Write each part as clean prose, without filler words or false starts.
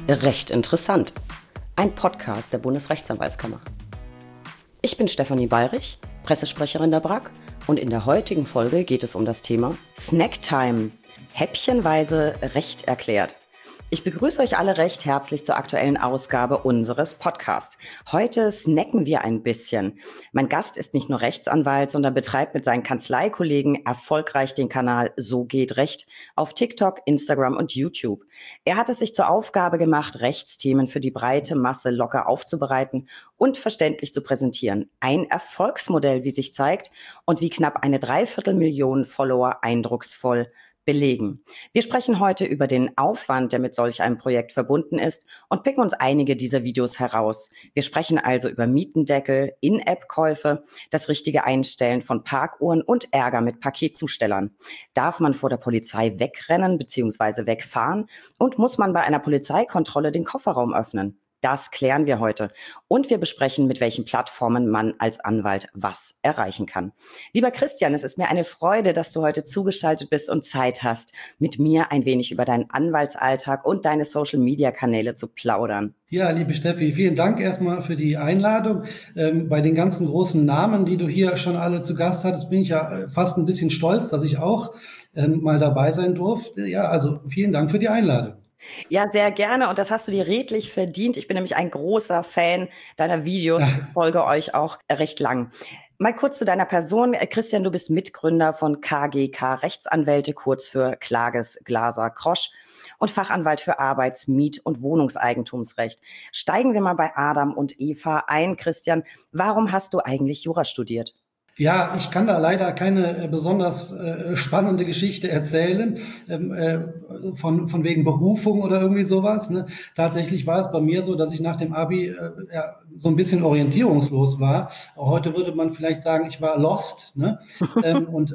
Recht interessant. Ein Podcast der Bundesrechtsanwaltskammer. Ich bin Stefanie Bayrich, Pressesprecherin der BRAG, und in der heutigen Folge geht es um das Thema Snacktime. Häppchenweise Recht erklärt. Ich begrüße euch alle recht herzlich zur aktuellen Ausgabe unseres Podcasts. Heute snacken wir ein bisschen. Mein Gast ist nicht nur Rechtsanwalt, sondern betreibt mit seinen Kanzleikollegen erfolgreich den Kanal So geht Recht auf TikTok, Instagram und YouTube. Er hat es sich zur Aufgabe gemacht, Rechtsthemen für die breite Masse locker aufzubereiten und verständlich zu präsentieren. Ein Erfolgsmodell, wie sich zeigt, und wie knapp eine Dreiviertelmillion Follower eindrucksvoll belegen. Wir sprechen heute über den Aufwand, der mit solch einem Projekt verbunden ist, und picken uns einige dieser Videos heraus. Wir sprechen also über Mietendeckel, In-App-Käufe, das richtige Einstellen von Parkuhren und Ärger mit Paketzustellern. Darf man vor der Polizei wegrennen bzw. wegfahren, und muss man bei einer Polizeikontrolle den Kofferraum öffnen? Das klären wir heute. Und wir besprechen, mit welchen Plattformen man als Anwalt was erreichen kann. Lieber Christian, es ist mir eine Freude, dass du heute zugeschaltet bist und Zeit hast, mit mir ein wenig über deinen Anwaltsalltag und deine Social-Media-Kanäle zu plaudern. Ja, liebe Steffi, vielen Dank erstmal für die Einladung. Bei den ganzen großen Namen, die du hier schon alle zu Gast hattest, bin ich ja fast ein bisschen stolz, dass ich auch mal dabei sein durfte. Ja, also vielen Dank für die Einladung. Ja, sehr gerne, und das hast du dir redlich verdient. Ich bin nämlich ein großer Fan deiner Videos und folge euch auch recht lang. Mal kurz zu deiner Person. Christian, du bist Mitgründer von KGK Rechtsanwälte, kurz für Klages Glaser Krosch, und Fachanwalt für Arbeits-, Miet- und Wohnungseigentumsrecht. Steigen wir mal bei Adam und Eva ein. Christian, warum hast du eigentlich Jura studiert? Ja, ich kann da leider keine besonders spannende Geschichte erzählen, von wegen Berufung oder irgendwie sowas. Ne? Tatsächlich war es bei mir so, dass ich nach dem Abi so ein bisschen orientierungslos war. Heute würde man vielleicht sagen, ich war lost, ne? Und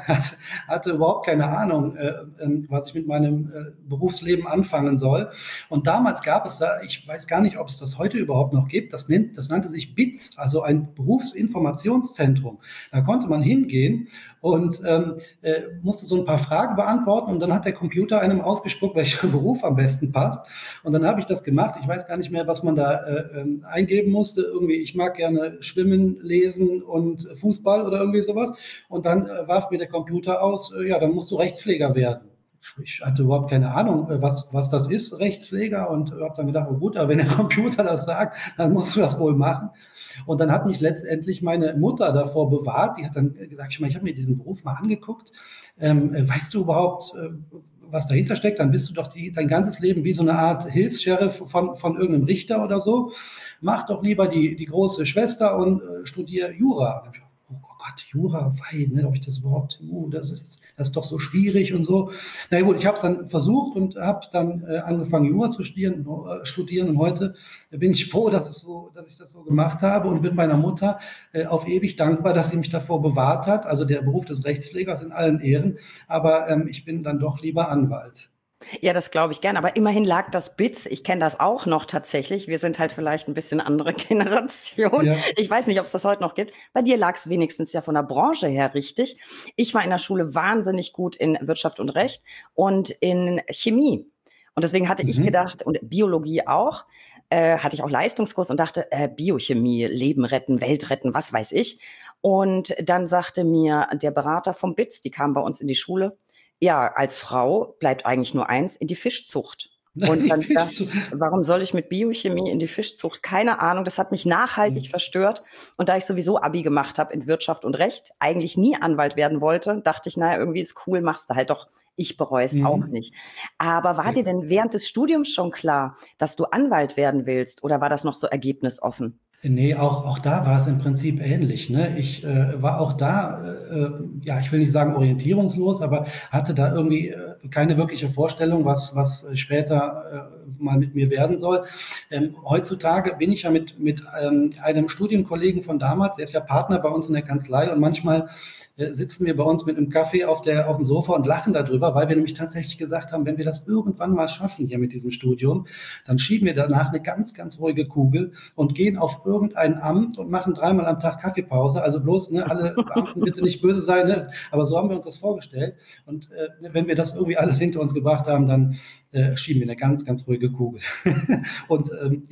hatte überhaupt keine Ahnung, was ich mit meinem Berufsleben anfangen soll. Und damals gab es da, ich weiß gar nicht, ob es das heute überhaupt noch gibt, das nannte sich BITS, also ein Berufsinformationszentrum. Da konnte man hingehen und musste so ein paar Fragen beantworten, und dann hat der Computer einem ausgespuckt, welcher Beruf am besten passt. Und dann habe ich das gemacht. Ich weiß gar nicht mehr, was man da eingeben musste. Irgendwie, ich mag gerne Schwimmen, Lesen und Fußball oder irgendwie sowas. Und dann warf mir der Computer aus, ja, dann musst du Rechtspfleger werden. Ich hatte überhaupt keine Ahnung, was das ist, Rechtspfleger, und habe dann gedacht, oh gut, aber wenn der Computer das sagt, dann musst du das wohl machen. Und dann hat mich letztendlich meine Mutter davor bewahrt. Die hat dann gesagt, ich habe mir diesen Beruf mal angeguckt. Weißt du überhaupt, was dahinter steckt? Dann bist du doch dein ganzes Leben wie so eine Art Hilfs-Sheriff von irgendeinem Richter oder so. Mach doch lieber die große Schwester und studier Jura. Oh Gott, Jura, ne, ob ich das überhaupt, das ist doch so schwierig und so. Na gut, ich habe es dann versucht und habe dann angefangen, Jura zu studieren, und heute bin ich froh, dass ich das so gemacht habe, und bin meiner Mutter auf ewig dankbar, dass sie mich davor bewahrt hat. Also der Beruf des Rechtspflegers in allen Ehren, aber ich bin dann doch lieber Anwalt. Ja, das glaube ich gern. Aber immerhin lag das BITS. Ich kenne das auch noch tatsächlich. Wir sind halt vielleicht ein bisschen andere Generation. Ja. Ich weiß nicht, ob es das heute noch gibt. Bei dir lag es wenigstens ja von der Branche her richtig. Ich war in der Schule wahnsinnig gut in Wirtschaft und Recht und in Chemie. Und deswegen hatte ich gedacht, und Biologie auch, hatte ich auch Leistungskurs und dachte, Biochemie, Leben retten, Welt retten, was weiß ich. Und dann sagte mir der Berater vom BITS, die kam bei uns in die Schule, ja, als Frau bleibt eigentlich nur eins: in die Fischzucht. Und dann dachte, warum soll ich mit Biochemie in die Fischzucht? Keine Ahnung, das hat mich nachhaltig verstört. Und da ich sowieso Abi gemacht habe in Wirtschaft und Recht, eigentlich nie Anwalt werden wollte, dachte ich, naja, irgendwie ist cool, machst du halt doch. Ich bereue es auch nicht. Aber war dir denn während des Studiums schon klar, dass du Anwalt werden willst, oder war das noch so ergebnisoffen? Nee, auch da war es im Prinzip ähnlich. Ne? Ich war auch da, ja, ich will nicht sagen orientierungslos, aber hatte da irgendwie keine wirkliche Vorstellung, was später mal mit mir werden soll. Heutzutage bin ich ja mit einem Studienkollegen von damals, er ist ja Partner bei uns in der Kanzlei, und manchmal sitzen wir bei uns mit einem Kaffee auf dem Sofa und lachen darüber, weil wir nämlich tatsächlich gesagt haben, wenn wir das irgendwann mal schaffen hier mit diesem Studium, dann schieben wir danach eine ganz, ganz ruhige Kugel und gehen auf irgendein Amt und machen 3-mal am Tag Kaffeepause. Also bloß, ne, alle Beamten bitte nicht böse sein, ne? Aber so haben wir uns das vorgestellt. Und wenn wir das irgendwie alles hinter uns gebracht haben, dann schien mir eine ganz, ganz ruhige Kugel. Und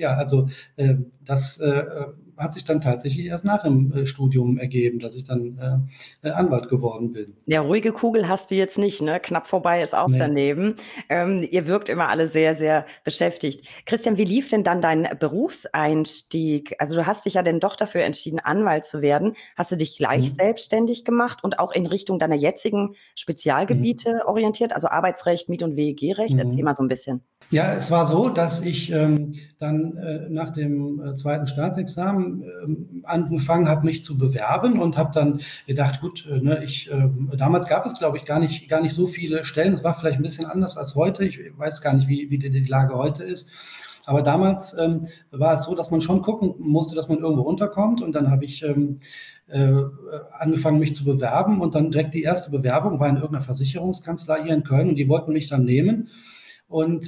das hat sich dann tatsächlich erst nach dem Studium ergeben, dass ich dann Anwalt geworden bin. Ja, ruhige Kugel hast du jetzt nicht, ne? Knapp vorbei ist auch Nee. daneben. Ihr wirkt immer alle sehr, sehr beschäftigt. Christian, wie lief denn dann dein Berufseinstieg? Also du hast dich ja dann doch dafür entschieden, Anwalt zu werden. Hast du dich gleich Mhm. selbstständig gemacht und auch in Richtung deiner jetzigen Mhm. Spezialgebiete orientiert, also Arbeitsrecht, Miet- und WEG-Recht? Erzähl mal Mhm. so ein bisschen. Ja, es war so, dass ich dann nach dem zweiten Staatsexamen angefangen habe, mich zu bewerben und habe dann gedacht, gut, damals gab es, glaube ich, gar nicht so viele Stellen. Es war vielleicht ein bisschen anders als heute. Ich weiß gar nicht, wie die Lage heute ist. Aber damals war es so, dass man schon gucken musste, dass man irgendwo unterkommt. Und dann habe ich äh, angefangen, mich zu bewerben. Und dann direkt die erste Bewerbung war in irgendeiner Versicherungskanzlei hier in Köln und die wollten mich dann nehmen. Und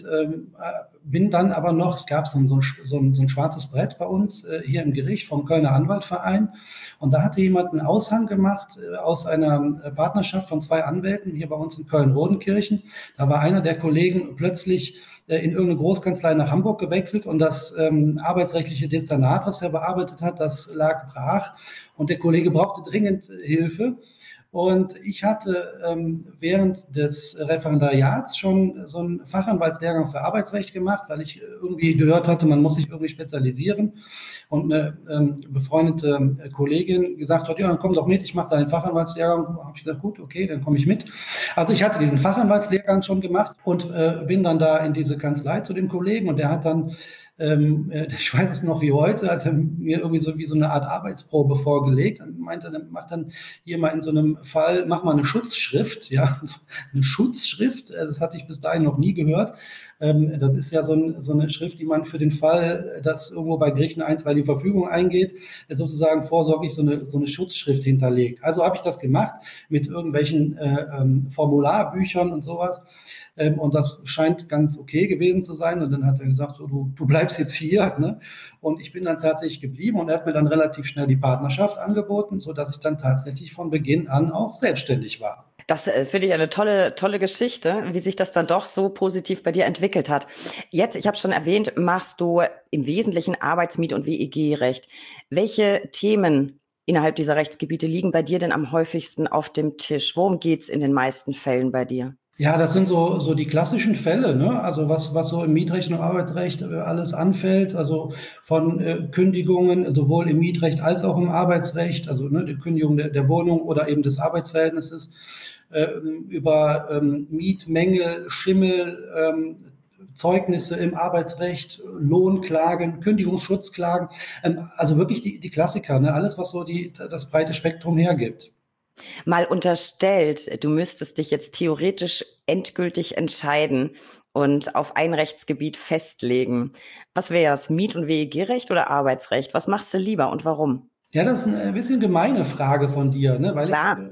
bin dann aber noch, es gab so ein schwarzes Brett bei uns hier im Gericht vom Kölner Anwaltverein. Und da hatte jemand einen Aushang gemacht aus einer Partnerschaft von zwei Anwälten hier bei uns in Köln-Rodenkirchen. Da war einer der Kollegen plötzlich in irgendeine Großkanzlei nach Hamburg gewechselt und das arbeitsrechtliche Dezernat, was er bearbeitet hat, das lag brach. Und der Kollege brauchte dringend Hilfe. Und ich hatte während des Referendariats schon so einen Fachanwaltslehrgang für Arbeitsrecht gemacht, weil ich irgendwie gehört hatte, man muss sich irgendwie spezialisieren. Und eine befreundete Kollegin gesagt hat, ja, dann komm doch mit, ich mache da den Fachanwaltslehrgang. Da habe ich gesagt, gut, okay, dann komme ich mit. Also ich hatte diesen Fachanwaltslehrgang schon gemacht und bin dann da in diese Kanzlei zu dem Kollegen und der hat dann ich weiß es noch wie heute, hat er mir irgendwie so wie so eine Art Arbeitsprobe vorgelegt und meinte, dann mach dann hier mal in so einem Fall, mach mal eine Schutzschrift, ja, eine Schutzschrift, das hatte ich bis dahin noch nie gehört. Das ist ja so eine Schrift, die man für den Fall, dass irgendwo bei Gerichten einstweilige Verfügung eingeht, sozusagen vorsorglich so eine Schutzschrift hinterlegt. Also habe ich das gemacht mit irgendwelchen Formularbüchern und sowas. Und das scheint ganz okay gewesen zu sein. Und dann hat er gesagt, so, du bleibst jetzt hier. Ne? Und ich bin dann tatsächlich geblieben und er hat mir dann relativ schnell die Partnerschaft angeboten, sodass ich dann tatsächlich von Beginn an auch selbstständig war. Das finde ich eine tolle, tolle Geschichte, wie sich das dann doch so positiv bei dir entwickelt hat. Jetzt, ich habe schon erwähnt, machst du im Wesentlichen Arbeitsmiet- und WEG-Recht. Welche Themen innerhalb dieser Rechtsgebiete liegen bei dir denn am häufigsten auf dem Tisch? Worum geht's in den meisten Fällen bei dir? Ja, das sind so die klassischen Fälle, ne? Also was so im Mietrecht und Arbeitsrecht alles anfällt, also von Kündigungen, sowohl im Mietrecht als auch im Arbeitsrecht, also ne, die Kündigung der Wohnung oder eben des Arbeitsverhältnisses, über Mietmängel, Schimmel, Zeugnisse im Arbeitsrecht, Lohnklagen, Kündigungsschutzklagen, also wirklich die Klassiker, ne? Alles, was so das breite Spektrum hergibt. Mal unterstellt, du müsstest dich jetzt theoretisch endgültig entscheiden und auf ein Rechtsgebiet festlegen. Was wäre es? Miet- und WEG-Recht oder Arbeitsrecht? Was machst du lieber und warum? Ja, das ist eine bisschen gemeine Frage von dir, ne? Klar.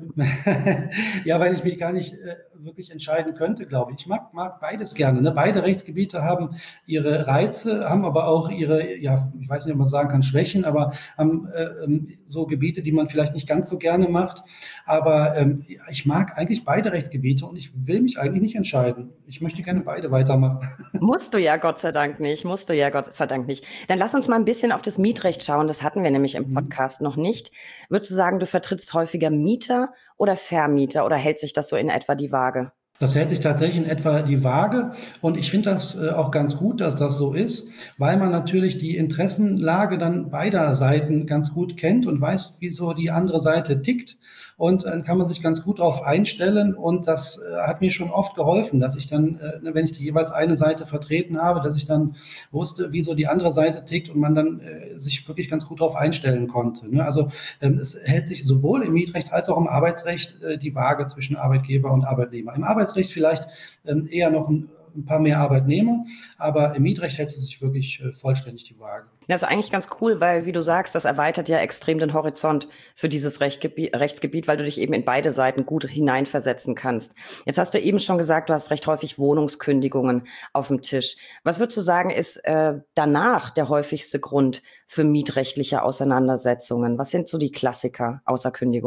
Ja, weil ich mich gar nicht wirklich entscheiden könnte, glaube ich. Ich mag beides gerne. Ne? Beide Rechtsgebiete haben ihre Reize, haben aber auch ihre, ja, ich weiß nicht, ob man sagen kann, Schwächen, aber haben so Gebiete, die man vielleicht nicht ganz so gerne macht. Aber ja, ich mag eigentlich beide Rechtsgebiete und ich will mich eigentlich nicht entscheiden. Ich möchte gerne beide weitermachen. Musst du ja Gott sei Dank nicht, musst du ja Gott sei Dank nicht. Dann lass uns mal ein bisschen auf das Mietrecht schauen. Das hatten wir nämlich im Podcast noch nicht. Würdest du sagen, du vertrittst häufiger Mieter oder Vermieter oder hält sich das so in etwa die Waage? Das hält sich tatsächlich in etwa die Waage und ich finde das auch ganz gut, dass das so ist, weil man natürlich die Interessenlage dann beider Seiten ganz gut kennt und weiß, wie so die andere Seite tickt und dann kann man sich ganz gut darauf einstellen und das hat mir schon oft geholfen, dass ich dann, wenn ich die jeweils eine Seite vertreten habe, dass ich dann wusste, wie so die andere Seite tickt und man dann sich wirklich ganz gut darauf einstellen konnte. Ne? Also es hält sich sowohl im Mietrecht als auch im Arbeitsrecht die Waage zwischen Arbeitgeber und Arbeitnehmer. Im Arbeitsrecht vielleicht eher noch ein paar mehr Arbeitnehmer, aber im Mietrecht hält es sich wirklich vollständig die Waage. Das ist eigentlich ganz cool, weil, wie du sagst, das erweitert ja extrem den Horizont für dieses Rechtsgebiet, weil du dich eben in beide Seiten gut hineinversetzen kannst. Jetzt hast du eben schon gesagt, du hast recht häufig Wohnungskündigungen auf dem Tisch. Was würdest du sagen, ist danach der häufigste Grund für mietrechtliche Auseinandersetzungen? Was sind so die Klassiker außer Kündigung?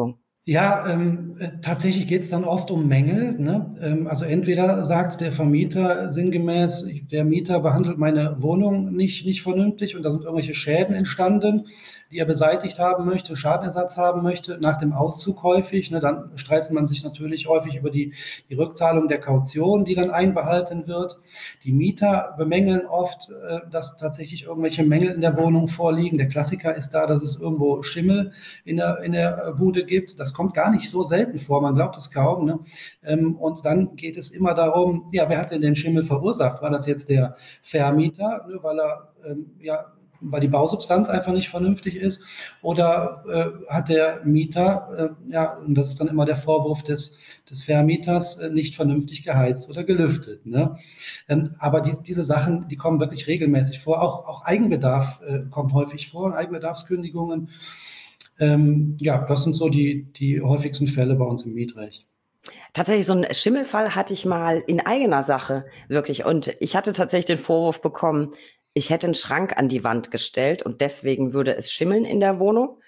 Ja, tatsächlich geht es dann oft um Mängel. Ne? Also entweder sagt der Vermieter sinngemäß, der Mieter behandelt meine Wohnung nicht vernünftig und da sind irgendwelche Schäden entstanden, die er beseitigt haben möchte, Schadenersatz haben möchte, nach dem Auszug häufig. Ne? Dann streitet man sich natürlich häufig über die Rückzahlung der Kaution, die dann einbehalten wird. Die Mieter bemängeln oft, dass tatsächlich irgendwelche Mängel in der Wohnung vorliegen. Der Klassiker ist da, dass es irgendwo Schimmel in der Bude gibt. Das kommt gar nicht so selten vor, man glaubt es kaum. Ne? Und dann geht es immer darum, ja, wer hat denn den Schimmel verursacht? War das jetzt der Vermieter, ne, weil die Bausubstanz einfach nicht vernünftig ist? Oder hat der Mieter, ja, und das ist dann immer der Vorwurf des Vermieters, nicht vernünftig geheizt oder gelüftet. Ne? Aber diese Sachen, die kommen wirklich regelmäßig vor. Auch Eigenbedarf kommt häufig vor, Eigenbedarfskündigungen. Ja, das sind so die häufigsten Fälle bei uns im Mietrecht. Tatsächlich, so einen Schimmelfall hatte ich mal in eigener Sache, wirklich. Und ich hatte tatsächlich den Vorwurf bekommen, ich hätte einen Schrank an die Wand gestellt und deswegen würde es schimmeln in der Wohnung.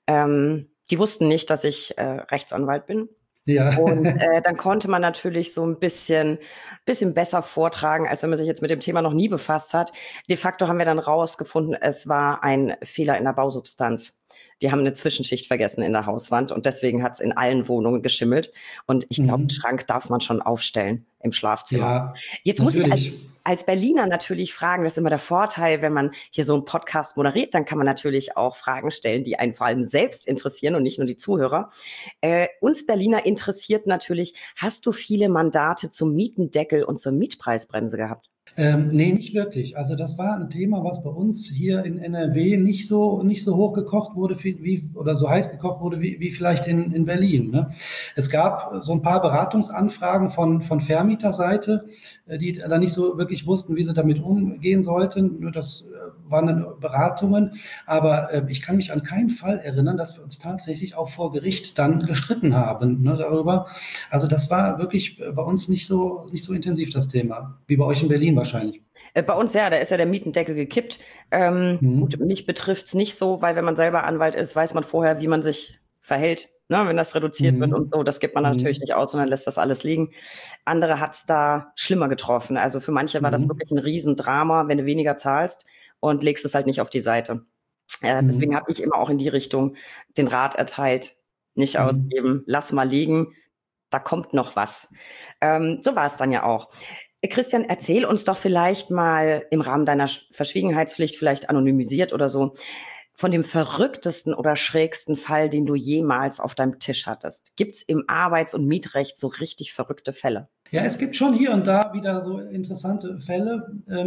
Die wussten nicht, dass ich Rechtsanwalt bin. Ja. Und dann konnte man natürlich so ein bisschen besser vortragen, als wenn man sich jetzt mit dem Thema noch nie befasst hat. De facto haben wir dann rausgefunden, es war ein Fehler in der Bausubstanz. Die haben eine Zwischenschicht vergessen in der Hauswand und deswegen hat es in allen Wohnungen geschimmelt. Und ich glaube, einen Schrank darf man schon aufstellen im Schlafzimmer. Ja, Jetzt muss ich als Berliner natürlich fragen, das ist immer der Vorteil, wenn man hier so einen Podcast moderiert, dann kann man natürlich auch Fragen stellen, die einen vor allem selbst interessieren und nicht nur die Zuhörer. Uns Berliner interessiert natürlich, hast du viele Mandate zum Mietendeckel und zur Mietpreisbremse gehabt? Nee, nicht wirklich. Also das war ein Thema, was bei uns hier in NRW nicht so hoch gekocht wurde oder so heiß gekocht wurde wie vielleicht in Berlin. Ne? Es gab so ein paar Beratungsanfragen von Vermieterseite, die dann nicht so wirklich wussten, wie sie damit umgehen sollten. Nur das waren dann Beratungen. Aber ich kann mich an keinen Fall erinnern, dass wir uns tatsächlich auch vor Gericht dann gestritten haben, ne, darüber. Also das war wirklich bei uns nicht so intensiv, das Thema, wie bei euch in Berlin wahrscheinlich. Bei uns, ja, da ist ja der Mietendeckel gekippt. Gut, mich betrifft's nicht so, weil wenn man selber Anwalt ist, weiß man vorher, wie man sich verhält, ne, wenn das reduziert wird und so. Das gibt man natürlich nicht aus, sondern lässt das alles liegen. Andere hat's da schlimmer getroffen. Also für manche war das wirklich ein Riesendrama, wenn du weniger zahlst und legst es halt nicht auf die Seite. Deswegen habe ich immer auch in die Richtung den Rat erteilt, nicht ausgeben, lass mal liegen, da kommt noch was. So war es dann ja auch. Christian, erzähl uns doch vielleicht mal im Rahmen deiner Verschwiegenheitspflicht, vielleicht anonymisiert oder so, von dem verrücktesten oder schrägsten Fall, den du jemals auf deinem Tisch hattest. Gibt's im Arbeits- und Mietrecht so richtig verrückte Fälle? Ja, es gibt schon hier und da wieder so interessante Fälle,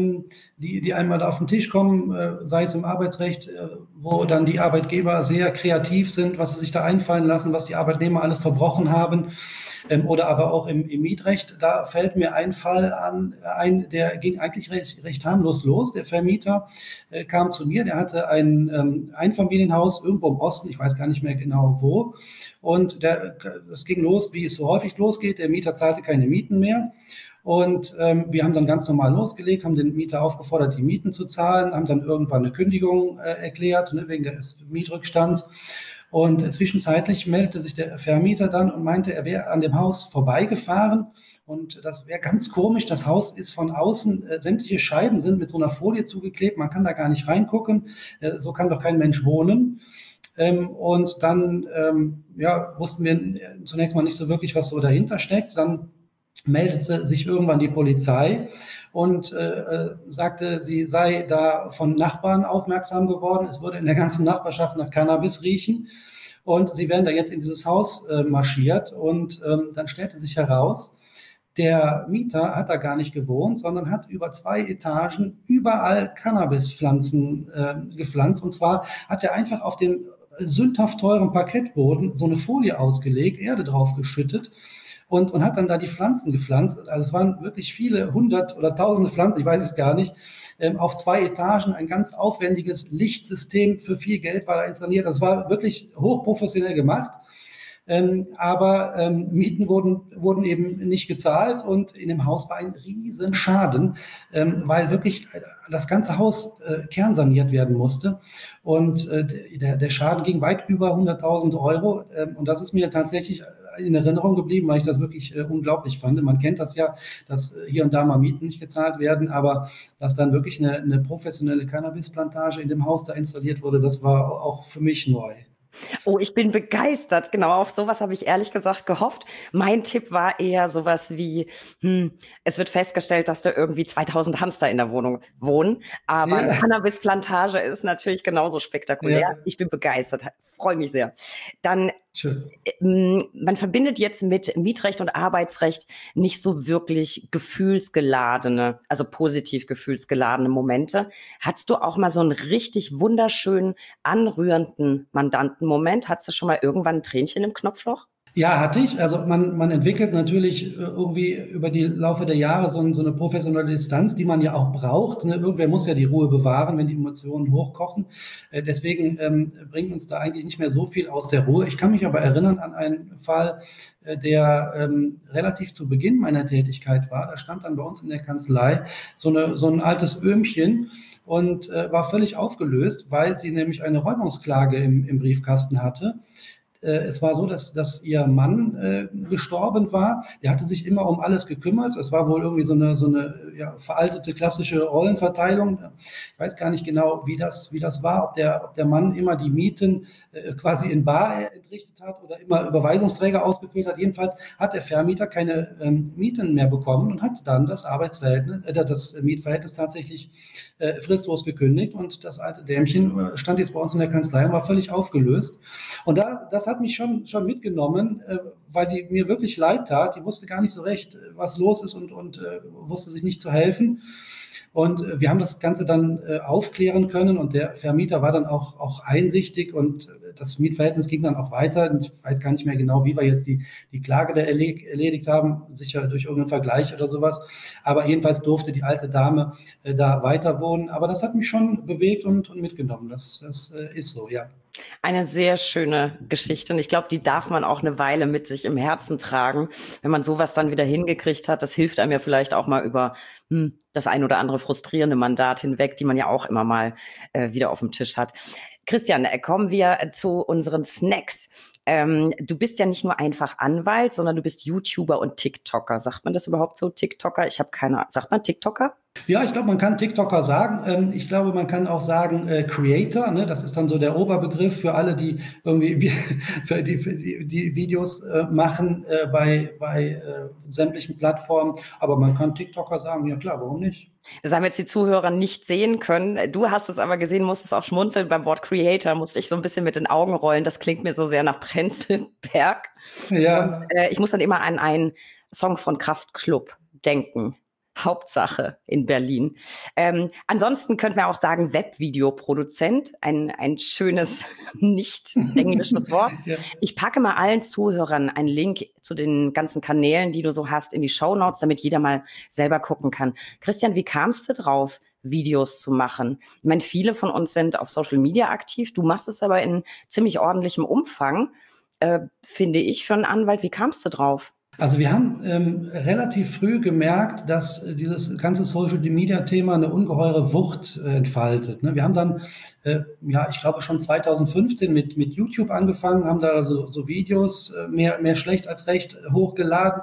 die einmal da auf den Tisch kommen, sei es im Arbeitsrecht, wo dann die Arbeitgeber sehr kreativ sind, was sie sich da einfallen lassen, was die Arbeitnehmer alles verbrochen haben. Oder aber auch im Mietrecht, da fällt mir ein Fall ein, der ging eigentlich recht harmlos los. Der Vermieter kam zu mir, der hatte ein Einfamilienhaus irgendwo im Osten, ich weiß gar nicht mehr genau wo. Und es ging los, wie es so häufig losgeht. Der Mieter zahlte keine Mieten mehr. Und wir haben dann ganz normal losgelegt, haben den Mieter aufgefordert, die Mieten zu zahlen, haben dann irgendwann eine Kündigung erklärt, ne, wegen des Mietrückstands. Und zwischenzeitlich meldete sich der Vermieter dann und meinte, er wäre an dem Haus vorbeigefahren. Und das wäre ganz komisch. Das Haus ist von außen, sämtliche Scheiben sind mit so einer Folie zugeklebt. Man kann da gar nicht reingucken. So kann doch kein Mensch wohnen. Und dann wussten wir zunächst mal nicht so wirklich, was so dahinter steckt. Dann meldete sich irgendwann die Polizei und sagte, sie sei da von Nachbarn aufmerksam geworden. Es würde in der ganzen Nachbarschaft nach Cannabis riechen. Und sie wären da jetzt in dieses Haus marschiert. Und dann stellte sich heraus, der Mieter hat da gar nicht gewohnt, sondern hat über 2 Etagen überall Cannabispflanzen gepflanzt. Und zwar hat er einfach auf den sündhaft teuren Parkettboden so eine Folie ausgelegt, Erde drauf geschüttet und hat dann da die Pflanzen gepflanzt. Also es waren wirklich viele 100 oder tausende Pflanzen, ich weiß es gar nicht. Auf 2 Etagen ein ganz aufwendiges Lichtsystem für viel Geld war da installiert. Das war wirklich hochprofessionell gemacht. Aber Mieten wurden eben nicht gezahlt und in dem Haus war ein Riesenschaden, weil wirklich das ganze Haus kernsaniert werden musste. Und der Schaden ging weit über 100.000 Euro. Und das ist mir tatsächlich in Erinnerung geblieben, weil ich das wirklich unglaublich fand. Man kennt das ja, dass hier und da mal Mieten nicht gezahlt werden, aber dass dann wirklich eine professionelle Cannabisplantage in dem Haus da installiert wurde, das war auch für mich neu. Oh, ich bin begeistert. Genau, auf sowas habe ich ehrlich gesagt gehofft. Mein Tipp war eher sowas wie, es wird festgestellt, dass da irgendwie 2000 Hamster in der Wohnung wohnen. Aber eine Ja, Cannabisplantage ist natürlich genauso spektakulär. ja, Ich bin begeistert, freue mich sehr. Dann schön. man verbindet jetzt mit Mietrecht und Arbeitsrecht nicht so wirklich gefühlsgeladene, also positiv gefühlsgeladene Momente. Hattest du auch mal so einen richtig wunderschönen, anrührenden Mandantenmoment? Hattest du schon mal irgendwann ein Tränchen im Knopfloch? Ja, hatte ich. Also man entwickelt natürlich irgendwie über die Laufe der Jahre so eine professionelle Distanz, die man ja auch braucht. Ne? Irgendwer muss ja die Ruhe bewahren, wenn die Emotionen hochkochen. Deswegen bringt uns da eigentlich nicht mehr so viel aus der Ruhe. Ich kann mich aber erinnern an einen Fall, der relativ zu Beginn meiner Tätigkeit war. Da stand dann bei uns in der Kanzlei so ein altes Öhmchen und war völlig aufgelöst, weil sie nämlich eine Räumungsklage im Briefkasten hatte. Es war so, dass ihr Mann gestorben war. Der hatte sich immer um alles gekümmert. Es war wohl irgendwie so eine ja, veraltete klassische Rollenverteilung. Ich weiß gar nicht genau, wie das war, ob der Mann immer die Mieten quasi in bar entrichtet hat oder immer Überweisungsträger ausgefüllt hat. Jedenfalls hat der Vermieter keine Mieten mehr bekommen und hat dann das Mietverhältnis tatsächlich fristlos gekündigt. Und das alte Dämchen stand jetzt bei uns in der Kanzlei und war völlig aufgelöst. Und das hat mich schon mitgenommen, weil die mir wirklich leid tat. Die wusste gar nicht so recht, was los ist und wusste sich nicht zu helfen. Und wir haben das Ganze dann aufklären können und der Vermieter war dann auch einsichtig und das Mietverhältnis ging dann auch weiter. Und ich weiß gar nicht mehr genau, wie wir jetzt die Klage da erledigt haben, sicher durch irgendeinen Vergleich oder sowas. Aber jedenfalls durfte die alte Dame da weiter wohnen. Aber das hat mich schon bewegt und mitgenommen. Das ist so, ja. Eine sehr schöne Geschichte und ich glaube, die darf man auch eine Weile mit sich im Herzen tragen, wenn man sowas dann wieder hingekriegt hat. Das hilft einem ja vielleicht auch mal über das ein oder andere frustrierende Mandat hinweg, die man ja auch immer mal wieder auf dem Tisch hat. Christian, kommen wir zu unseren Snacks. Du bist ja nicht nur einfach Anwalt, sondern du bist YouTuber und TikToker. Sagt man das überhaupt so, TikToker? Ich habe keine, sagt man TikToker? Ja, ich glaube, man kann TikToker sagen. Ich glaube, man kann auch sagen Creator. Ne? Das ist dann so der Oberbegriff für alle, die irgendwie die Videos machen bei sämtlichen Plattformen. Aber man kann TikToker sagen. Ja klar, warum nicht? Das haben jetzt die Zuhörer nicht sehen können. Du hast es aber gesehen, musstest auch schmunzeln. Beim Wort Creator musste ich so ein bisschen mit den Augen rollen. Das klingt mir so sehr nach Prenzlberg. Und Ja. ich muss dann immer an einen Song von Kraftklub denken. Hauptsache in Berlin. Ansonsten könnten wir auch sagen Webvideoproduzent, ein schönes, nicht englisches Wort. Ja. Ich packe mal allen Zuhörern einen Link zu den ganzen Kanälen, die du so hast, in die Shownotes, damit jeder mal selber gucken kann. Christian, wie kamst du drauf, Videos zu machen? Ich meine, viele von uns sind auf Social Media aktiv. Du machst es aber in ziemlich ordentlichem Umfang, finde ich, für einen Anwalt. Wie kamst du drauf? Also wir haben relativ früh gemerkt, dass dieses ganze Social-Media-Thema eine ungeheure Wucht entfaltet. Ne? Wir haben dann, ja, ich glaube schon 2015 mit YouTube angefangen, haben da so Videos mehr schlecht als recht hochgeladen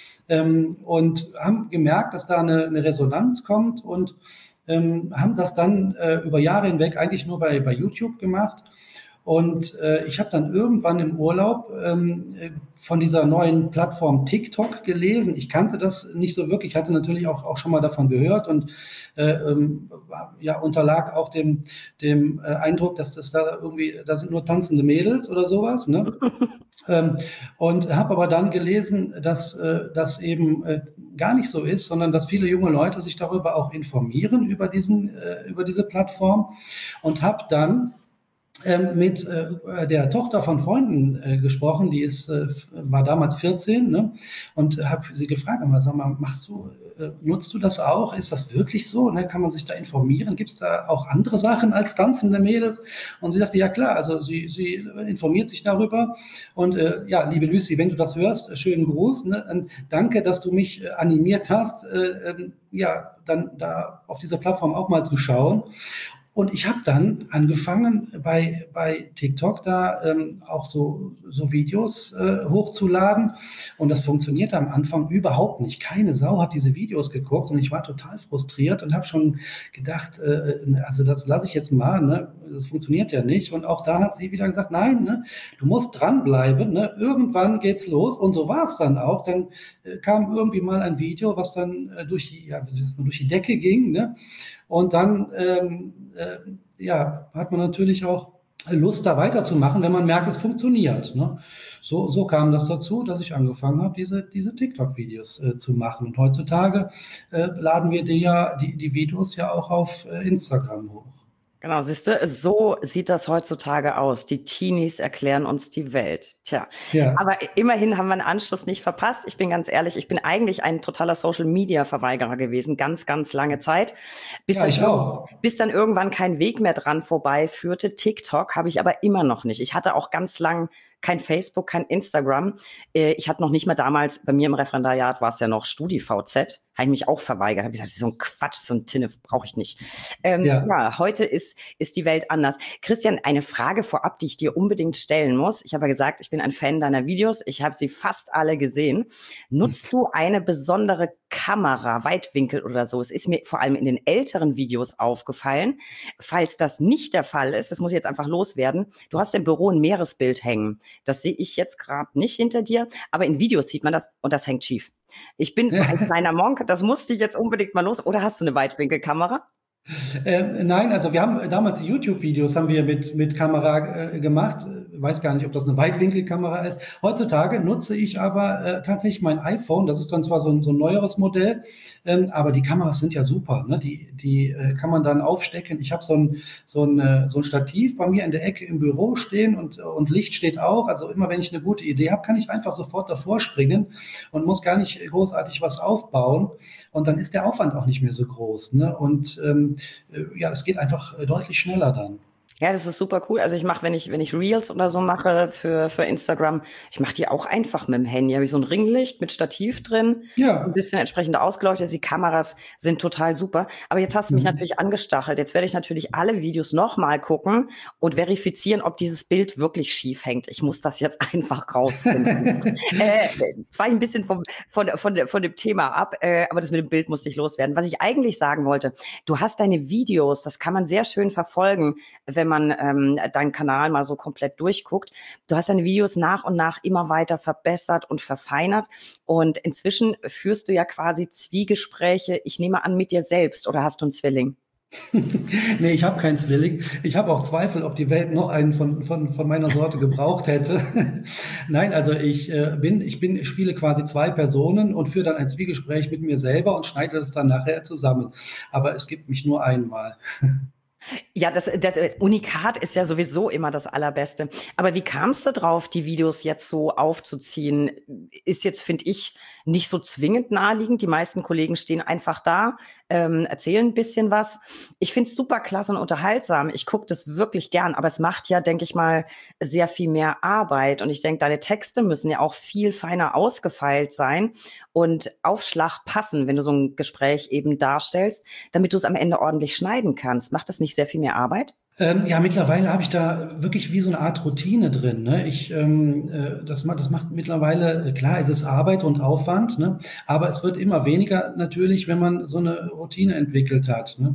und haben gemerkt, dass da eine Resonanz kommt und haben das dann über Jahre hinweg eigentlich nur bei YouTube gemacht. Und ich habe dann irgendwann im Urlaub von dieser neuen Plattform TikTok gelesen. Ich kannte das nicht so wirklich, hatte natürlich auch schon mal davon gehört und ja, unterlag auch dem Eindruck, dass das da irgendwie, da sind nur tanzende Mädels oder sowas. Ne? Und habe aber dann gelesen, dass das eben gar nicht so ist, sondern dass viele junge Leute sich darüber auch informieren, über diese Plattform und habe dann mit der Tochter von Freunden gesprochen, die war damals 14, ne? Und habe sie gefragt, sag mal, nutzt du das auch? Ist das wirklich so? Ne? Kann man sich da informieren? Gibt es da auch andere Sachen als tanzende Mädels? Und sie sagte, ja klar, also sie informiert sich darüber. Und ja, liebe Lucy, wenn du das hörst, schönen Gruß. Ne? Und danke, dass du mich animiert hast, ja, dann da auf dieser Plattform auch mal zu schauen. Und ich habe dann angefangen bei TikTok da auch so Videos hochzuladen. Und das funktionierte am Anfang überhaupt nicht. Keine Sau hat diese Videos geguckt und ich war total frustriert und habe schon gedacht, also das lasse ich jetzt mal, ne? Das funktioniert ja nicht. Und auch da hat sie wieder gesagt, nein, ne? Du musst dranbleiben, ne? Irgendwann geht's los. Und so war es dann auch. Dann kam irgendwie mal ein Video, was dann durch die Decke ging, ne? Und dann ja, hat man natürlich auch Lust, da weiterzumachen, wenn man merkt, es funktioniert. Ne? So kam das dazu, dass ich angefangen habe, diese TikTok-Videos zu machen. Und heutzutage laden wir die Videos ja auch auf Instagram hoch. Genau, siehst du, so sieht das heutzutage aus. Die Teenies erklären uns die Welt. Tja, Ja, aber immerhin haben wir einen Anschluss nicht verpasst. Ich bin ganz ehrlich, ich bin eigentlich ein totaler Social-Media-Verweigerer gewesen, ganz, ganz lange Zeit, ja, ich auch. bis dann irgendwann kein Weg mehr dran vorbeiführte. TikTok habe ich aber immer noch nicht. Ich hatte auch ganz lang kein Facebook, kein Instagram. Ich hatte noch nicht mal damals, bei mir im Referendariat war es ja noch StudiVZ, habe ich mich auch verweigert, habe gesagt, das ist so ein Quatsch, so ein Tinnef brauche ich nicht. Ja. Ja, heute ist die Welt anders. Christian, eine Frage vorab, die ich dir unbedingt stellen muss. Ich habe ja gesagt, ich bin ein Fan deiner Videos. Ich habe sie fast alle gesehen. Nutzt du eine besondere Kamera, Weitwinkel oder so? Es ist mir vor allem in den älteren Videos aufgefallen. Falls das nicht der Fall ist, das muss ich jetzt einfach loswerden. Du hast im Büro ein Meeresbild hängen. Das sehe ich jetzt gerade nicht hinter dir, aber in Videos sieht man das und das hängt schief. Ich bin so ein kleiner Monk, das musste ich jetzt unbedingt mal los. Oder hast du eine Weitwinkelkamera? Nein, also wir haben damals die YouTube-Videos haben wir mit Kamera gemacht. Weiß gar nicht, ob das eine Weitwinkelkamera ist. Heutzutage nutze ich aber tatsächlich mein iPhone. Das ist dann zwar so ein neueres Modell, aber die Kameras sind ja super. Ne? Die kann man dann aufstecken. Ich habe so ein Stativ bei mir in der Ecke im Büro stehen und Licht steht auch. Also immer wenn ich eine gute Idee habe, kann ich einfach sofort davor springen und muss gar nicht großartig was aufbauen. Und dann ist der Aufwand auch nicht mehr so groß. Ne? Und ja, es geht einfach deutlich schneller dann. Ja, das ist super cool. Also ich mache, wenn ich Reels oder so mache für Instagram, ich mache die auch einfach mit dem Handy. Habe ich so ein Ringlicht mit Stativ drin, ein Ja. bisschen entsprechend ausgeleuchtet. Also die Kameras sind total super. Aber jetzt hast du mich Mhm. natürlich angestachelt. Jetzt werde ich natürlich alle Videos nochmal gucken und verifizieren, ob dieses Bild wirklich schief hängt. Ich muss das jetzt einfach rausfinden. Jetzt war ich ein bisschen von dem Thema ab, aber das mit dem Bild musste ich loswerden. Was ich eigentlich sagen wollte, du hast deine Videos, das kann man sehr schön verfolgen, wenn man deinen Kanal mal so komplett durchguckt. Du hast deine Videos nach und nach immer weiter verbessert und verfeinert. Und inzwischen führst du ja quasi Zwiegespräche, ich nehme an, mit dir selbst. Oder hast du einen Zwilling? Nee, ich habe keinen Zwilling. Ich habe auch Zweifel, ob die Welt noch einen von meiner Sorte gebraucht hätte. Nein, also ich spiele quasi zwei Personen und führe dann ein Zwiegespräch mit mir selber und schneide das dann nachher zusammen. Aber es gibt mich nur einmal. Ja, das Unikat ist ja sowieso immer das Allerbeste. Aber wie kamst du drauf, die Videos jetzt so aufzuziehen? Ist jetzt, finde ich, nicht so zwingend naheliegend. Die meisten Kollegen stehen einfach da, erzählen ein bisschen was. Ich finde es super klasse und unterhaltsam. Ich gucke das wirklich gern, aber es macht ja, denke ich mal, sehr viel mehr Arbeit. Und ich denke, deine Texte müssen ja auch viel feiner ausgefeilt sein und auf Schlag passen, wenn du so ein Gespräch eben darstellst, damit du es am Ende ordentlich schneiden kannst. Macht das nicht sehr viel mehr Arbeit? Ja, mittlerweile habe ich da wirklich wie so eine Art Routine drin. Ne? Das macht mittlerweile, klar, es ist Arbeit und Aufwand, ne? Aber es wird immer weniger natürlich, wenn man so eine Routine entwickelt hat. Ne?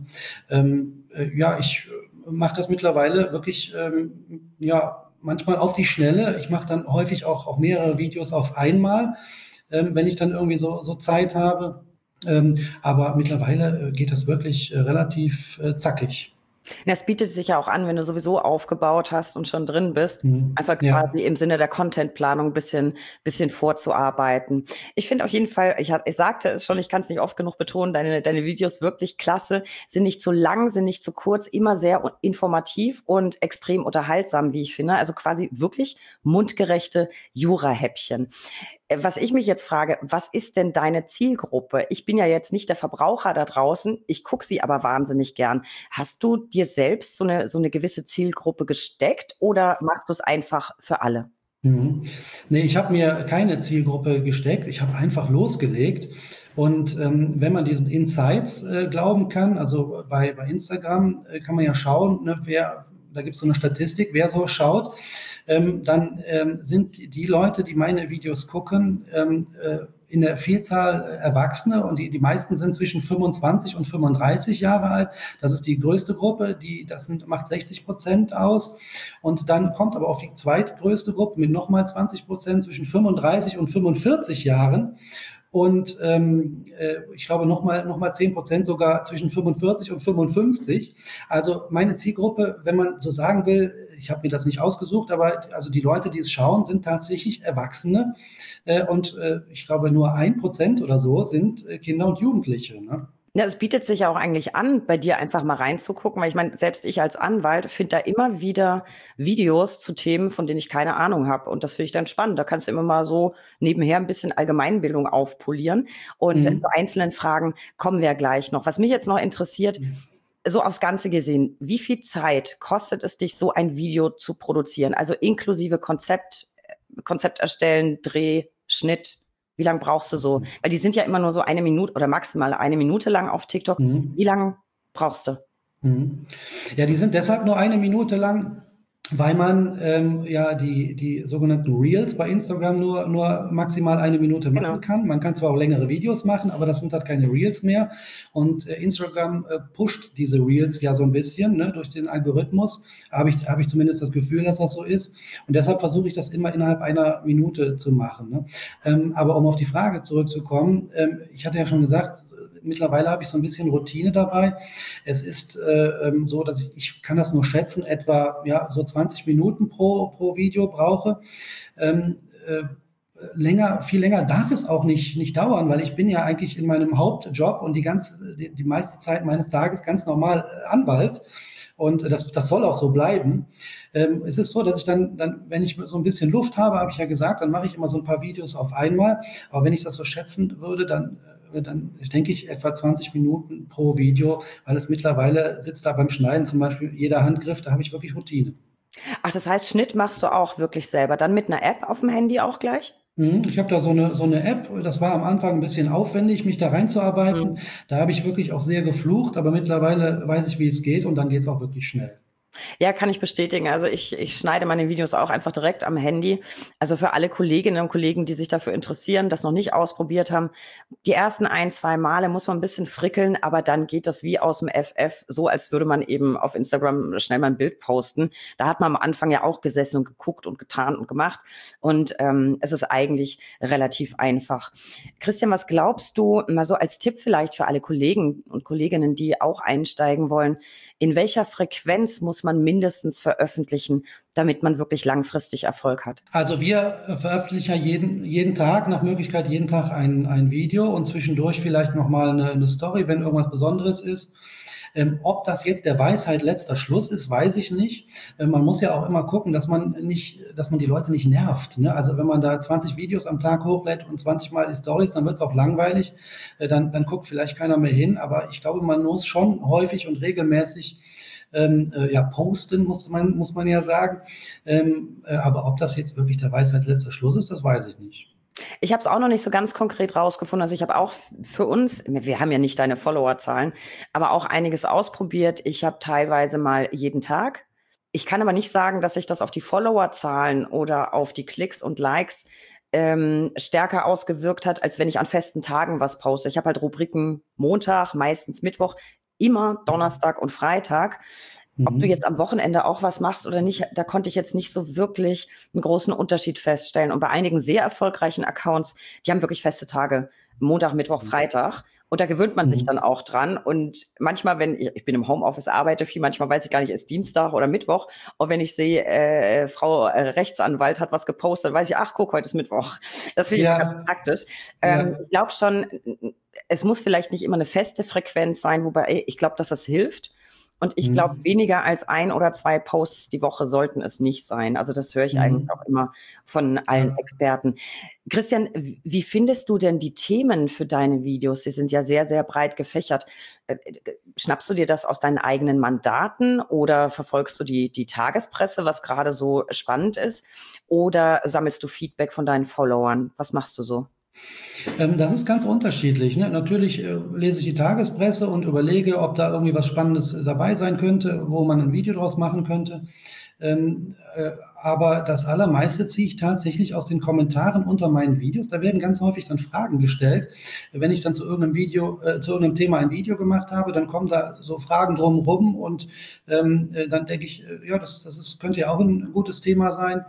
Ja, ich mache das mittlerweile wirklich, ja, manchmal auf die Schnelle. Ich mache dann häufig auch mehrere Videos auf einmal, wenn ich dann irgendwie so Zeit habe. Aber mittlerweile geht das wirklich relativ zackig. Das bietet sich ja auch an, wenn du sowieso aufgebaut hast und schon drin bist, einfach Ja. quasi im Sinne der Contentplanung ein bisschen vorzuarbeiten. Ich finde auf jeden Fall, ich sagte es schon, ich kann es nicht oft genug betonen, deine Videos wirklich klasse, sind nicht zu lang, sind nicht zu kurz, immer sehr informativ und extrem unterhaltsam, wie ich finde. Also quasi wirklich mundgerechte Jura-Häppchen. Was ich mich jetzt frage, was ist denn deine Zielgruppe? Ich bin ja jetzt nicht der Verbraucher da draußen, ich gucke sie aber wahnsinnig gern. Hast du dir selbst so eine gewisse Zielgruppe gesteckt oder machst du es einfach für alle? Mhm. Nee, ich habe mir keine Zielgruppe gesteckt, ich habe einfach losgelegt. Und wenn man diesen Insights glauben kann, also bei Instagram kann man ja schauen, ne, da gibt es so eine Statistik, wer so schaut, dann sind die Leute, die meine Videos gucken, in der Vielzahl Erwachsene und die meisten sind zwischen 25 und 35 Jahre alt. Das ist die größte Gruppe, macht 60% aus. Und dann kommt aber auf die zweitgrößte Gruppe mit nochmal 20% zwischen 35 und 45 Jahren. Und ich glaube nochmal 10% sogar zwischen 45 und 55. Also meine Zielgruppe, wenn man so sagen will, ich habe mir das nicht ausgesucht, aber also die Leute, die es schauen, sind tatsächlich Erwachsene. Ich glaube, nur 1% oder so sind Kinder und Jugendliche. Ne? Ja, es bietet sich ja auch eigentlich an, bei dir einfach mal reinzugucken, weil ich meine, selbst ich als Anwalt finde da immer wieder Videos zu Themen, von denen ich keine Ahnung habe. Und das finde ich dann spannend. Da kannst du immer mal so nebenher ein bisschen Allgemeinbildung aufpolieren. Und zu Mhm. einzelnen Fragen kommen wir ja gleich noch. Was mich jetzt noch interessiert, so aufs Ganze gesehen, wie viel Zeit kostet es dich, so ein Video zu produzieren? Also inklusive Konzept erstellen, Dreh, Schnitt. Wie lange brauchst du so? Weil die sind ja immer nur so 1 Minute oder maximal 1 Minute lang auf TikTok. Mhm. Wie lange brauchst du? Mhm. Ja, die sind deshalb nur 1 Minute lang, weil man ja die sogenannten Reels bei Instagram nur maximal 1 Minute machen Genau. kann. Man kann zwar auch längere Videos machen, aber das sind halt keine Reels mehr. Und Instagram pusht diese Reels ja so ein bisschen, ne, durch den Algorithmus. Hab ich zumindest das Gefühl, dass das so ist. Und deshalb versuche ich das immer innerhalb einer Minute zu machen. Ne? Aber um auf die Frage zurückzukommen, ich hatte ja schon gesagt, mittlerweile habe ich so ein bisschen Routine dabei. Es ist so, dass ich kann das nur schätzen, etwa ja, so 20 Minuten pro Video brauche. Ähm, äh, viel länger darf es auch nicht dauern, weil ich bin ja eigentlich in meinem Hauptjob und die meiste Zeit meines Tages ganz normal Anwalt. Und das soll auch so bleiben. Es ist so, dass ich dann, wenn ich so ein bisschen Luft habe, habe ich ja gesagt, dann mache ich immer so ein paar Videos auf einmal. Aber wenn ich das so schätzen würde, dann denke ich etwa 20 Minuten pro Video, weil es mittlerweile sitzt da beim Schneiden zum Beispiel jeder Handgriff, da habe ich wirklich Routine. Ach, das heißt, Schnitt machst du auch wirklich selber. Dann mit einer App auf dem Handy auch gleich? Ich habe da so eine App, das war am Anfang ein bisschen aufwendig, mich da reinzuarbeiten. Mhm. Da habe ich wirklich auch sehr geflucht, aber mittlerweile weiß ich, wie es geht und dann geht es auch wirklich schnell. Ja, kann ich bestätigen. Also ich schneide meine Videos auch einfach direkt am Handy. Also für alle Kolleginnen und Kollegen, die sich dafür interessieren, das noch nicht ausprobiert haben, die ersten 1, 2 Male muss man ein bisschen frickeln, aber dann geht das wie aus dem FF, so als würde man eben auf Instagram schnell mal ein Bild posten. Da hat man am Anfang ja auch gesessen und geguckt und getan und gemacht. Und es ist eigentlich relativ einfach. Christian, was glaubst du, mal so als Tipp vielleicht für alle Kollegen und Kolleginnen, die auch einsteigen wollen, in welcher Frequenz muss man mindestens veröffentlichen, damit man wirklich langfristig Erfolg hat? Also wir veröffentlichen ja jeden Tag, nach Möglichkeit jeden Tag ein Video und zwischendurch vielleicht nochmal eine Story, wenn irgendwas Besonderes ist. Ob das jetzt der Weisheit letzter Schluss ist, weiß ich nicht. Man muss ja auch immer gucken, dass man die Leute nicht nervt. Ne? Also wenn man da 20 Videos am Tag hochlädt und 20 Mal die Stories, dann wird es auch langweilig. Dann guckt vielleicht keiner mehr hin. Aber ich glaube, man muss schon häufig und regelmäßig ja, posten, muss man ja sagen. Aber ob das jetzt wirklich der Weisheit letzter Schluss ist, das weiß ich nicht. Ich habe es auch noch nicht so ganz konkret rausgefunden. Also ich habe auch für uns, wir haben ja nicht deine Followerzahlen, aber auch einiges ausprobiert. Ich habe teilweise mal jeden Tag. Ich kann aber nicht sagen, dass sich das auf die Followerzahlen oder auf die Klicks und Likes stärker ausgewirkt hat, als wenn ich an festen Tagen was poste. Ich habe halt Rubriken Montag, meistens Mittwoch, immer Donnerstag und Freitag. Ob du jetzt Mhm. am Wochenende auch was machst oder nicht, da konnte ich jetzt nicht so wirklich einen großen Unterschied feststellen. Und bei einigen sehr erfolgreichen Accounts, die haben wirklich feste Tage, Montag, Mittwoch, Freitag. Und da gewöhnt man sich Mhm. dann auch dran. Und manchmal, wenn ich bin im Homeoffice, arbeite viel, manchmal weiß ich gar nicht, ist Dienstag oder Mittwoch. Und wenn ich sehe, Frau Rechtsanwalt hat was gepostet, dann weiß ich, ach, guck, heute ist Mittwoch. Das finde ich immer ganz Ja, praktisch. ja. Ich glaube schon, es muss vielleicht nicht immer eine feste Frequenz sein, wobei ich glaube, dass das hilft. Und ich glaube, Mhm. weniger als 1 oder 2 Posts die Woche sollten es nicht sein. Also das höre ich eigentlich auch Mhm. immer von allen Ja. Experten. Christian, wie findest du denn die Themen für deine Videos? Sie sind ja sehr, sehr breit gefächert. Schnappst du dir das aus deinen eigenen Mandaten oder verfolgst du die Tagespresse, was gerade so spannend ist? Oder sammelst du Feedback von deinen Followern? Was machst du so? Das ist ganz unterschiedlich. Ne? Natürlich lese ich die Tagespresse und überlege, ob da irgendwie was Spannendes dabei sein könnte, wo man ein Video draus machen könnte. Aber das Allermeiste ziehe ich tatsächlich aus den Kommentaren unter meinen Videos. Da werden ganz häufig dann Fragen gestellt. Wenn ich dann zu irgendeinem Video, zu irgendeinem Thema ein Video gemacht habe, dann kommen da so Fragen drumherum und dann denke ich, ja, das ist, könnte ja auch ein gutes Thema sein.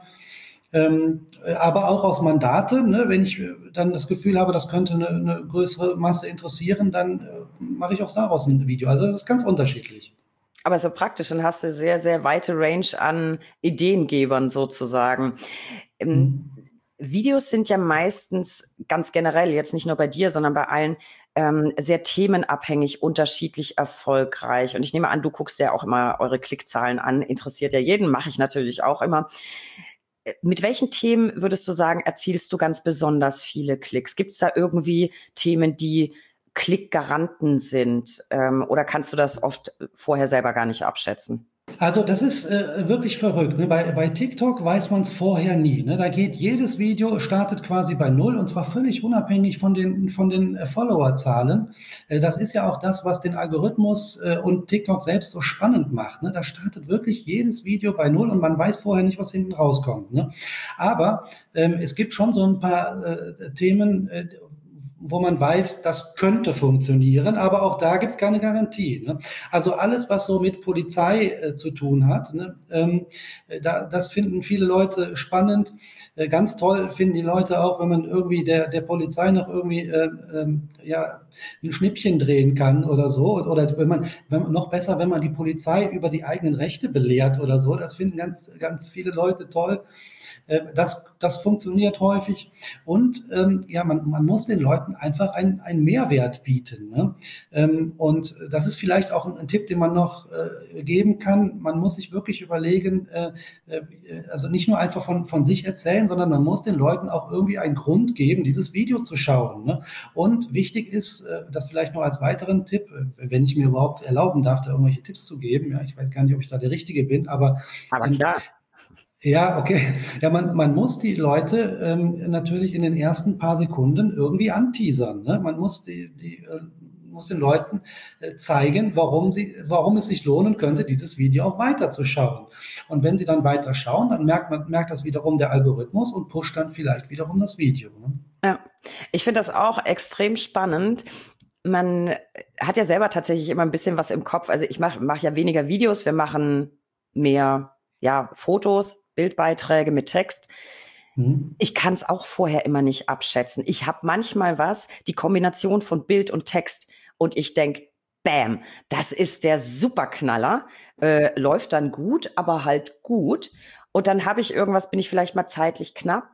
Aber auch aus Mandaten, ne, wenn ich dann das Gefühl habe, das könnte eine größere Masse interessieren, dann mache ich auch daraus ein Video. Also das ist ganz unterschiedlich. Aber so praktisch, dann hast du sehr, sehr weite Range an Ideengebern sozusagen. Ähm, Mhm. Videos sind ja meistens ganz generell, jetzt nicht nur bei dir, sondern bei allen, sehr themenabhängig, unterschiedlich erfolgreich. Und ich nehme an, du guckst ja auch immer eure Klickzahlen an, interessiert ja jeden, mache ich natürlich auch immer. Mit welchen Themen würdest du sagen, erzielst du ganz besonders viele Klicks? Gibt es da irgendwie Themen, die Klickgaranten sind? Oder kannst du das oft vorher selber gar nicht abschätzen? Also das ist wirklich verrückt. Ne? Bei TikTok weiß man es vorher nie. Ne? Da geht jedes Video, startet quasi bei Null und zwar völlig unabhängig von den Followerzahlen. Das ist ja auch das, was den Algorithmus und TikTok selbst so spannend macht. Ne? Da startet wirklich jedes Video bei Null und man weiß vorher nicht, was hinten rauskommt. Ne? Aber es gibt schon so ein paar Themen, wo man weiß, das könnte funktionieren, aber auch da gibt es keine Garantie. Ne? Also alles, was so mit Polizei zu tun hat, ne, das finden viele Leute spannend. Ganz toll finden die Leute auch, wenn man irgendwie der Polizei noch irgendwie ja, ein Schnippchen drehen kann oder so. Oder wenn man noch besser, wenn man die Polizei über die eigenen Rechte belehrt oder so. Das finden ganz viele Leute toll. Das funktioniert häufig. Und ja, man muss den Leuten einfach einen Mehrwert bieten. Ne? Und das ist vielleicht auch ein Tipp, den man noch geben kann. Man muss sich wirklich überlegen, also nicht nur einfach von sich erzählen, sondern man muss den Leuten auch irgendwie einen Grund geben, dieses Video zu schauen. Ne? Und wichtig ist, das vielleicht noch als weiteren Tipp, wenn ich mir überhaupt erlauben darf, da irgendwelche Tipps zu geben. Ja, ich weiß gar nicht, ob ich da der Richtige bin, aber Aber ähm, klar. ja, okay. Ja, man muss die Leute natürlich in den ersten paar Sekunden irgendwie anteasern. Ne? Man muss muss den Leuten zeigen, warum es sich lohnen könnte, dieses Video auch weiterzuschauen. Und wenn sie dann weiter schauen, dann merkt das wiederum der Algorithmus und pusht dann vielleicht wiederum das Video. Ne? Ja, ich finde das auch extrem spannend. Man hat ja selber tatsächlich immer ein bisschen was im Kopf. Also ich mach ja weniger Videos, wir machen mehr, ja, Fotos, Bildbeiträge mit Text. Mhm. Ich kann es auch vorher immer nicht abschätzen. Ich habe manchmal die Kombination von Bild und Text und ich denke, bam, das ist der Superknaller, läuft dann gut, aber halt gut. Und dann habe ich irgendwas, bin ich vielleicht mal zeitlich knapp.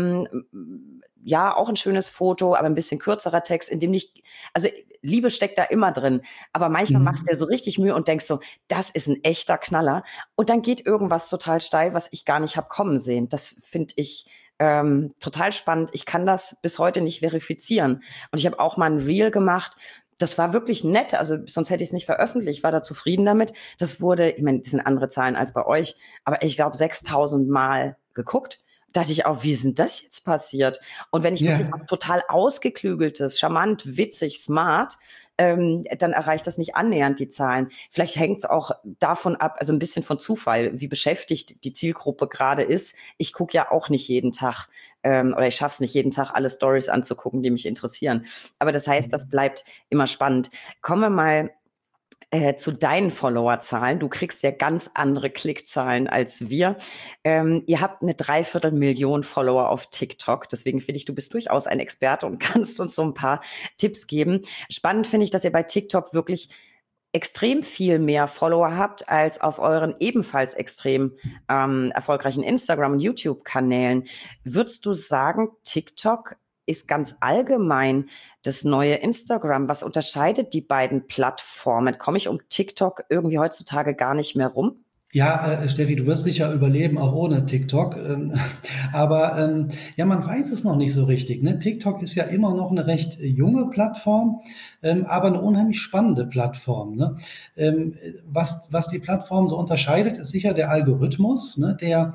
Ja, auch ein schönes Foto, aber ein bisschen kürzerer Text, in dem nicht, also Liebe steckt da immer drin, aber manchmal machst du dir Mhm. so richtig Mühe und denkst so, das ist ein echter Knaller. Und dann geht irgendwas total steil, was ich gar nicht habe kommen sehen. Das finde ich total spannend. Ich kann das bis heute nicht verifizieren. Und ich habe auch mal ein Reel gemacht. Das war wirklich nett. Also sonst hätte ich es nicht veröffentlicht. War da zufrieden damit. Das wurde, ich meine, das sind andere Zahlen als bei euch, aber ich glaube 6.000 Mal geguckt. Dachte ich auch, wie ist denn das jetzt passiert? Und wenn ich wirklich was Ja. total ausgeklügeltes, charmant, witzig, smart, dann erreicht das nicht annähernd die Zahlen. Vielleicht hängt es auch davon ab, also ein bisschen von Zufall, wie beschäftigt die Zielgruppe gerade ist. Ich gucke ja auch nicht jeden Tag oder ich schaffe es nicht jeden Tag, alle Stories anzugucken, die mich interessieren. Aber das heißt, das bleibt immer spannend. Kommen wir mal zu deinen Followerzahlen. Du kriegst ja ganz andere Klickzahlen als wir. Ihr habt eine Dreiviertelmillion Follower auf TikTok. Deswegen finde ich, du bist durchaus ein Experte und kannst uns so ein paar Tipps geben. Spannend finde ich, dass ihr bei TikTok wirklich extrem viel mehr Follower habt als auf euren ebenfalls extrem erfolgreichen Instagram- und YouTube-Kanälen. Würdest du sagen, TikTok ist ganz allgemein das neue Instagram? Was unterscheidet die beiden Plattformen? Komme ich um TikTok irgendwie heutzutage gar nicht mehr rum? Ja, Steffi, du wirst dich ja überleben, auch ohne TikTok. Aber ja, man weiß es noch nicht so richtig. Ne? TikTok ist ja immer noch eine recht junge Plattform, aber eine unheimlich spannende Plattform. Ne? Was die Plattform so unterscheidet, ist sicher der Algorithmus, ne?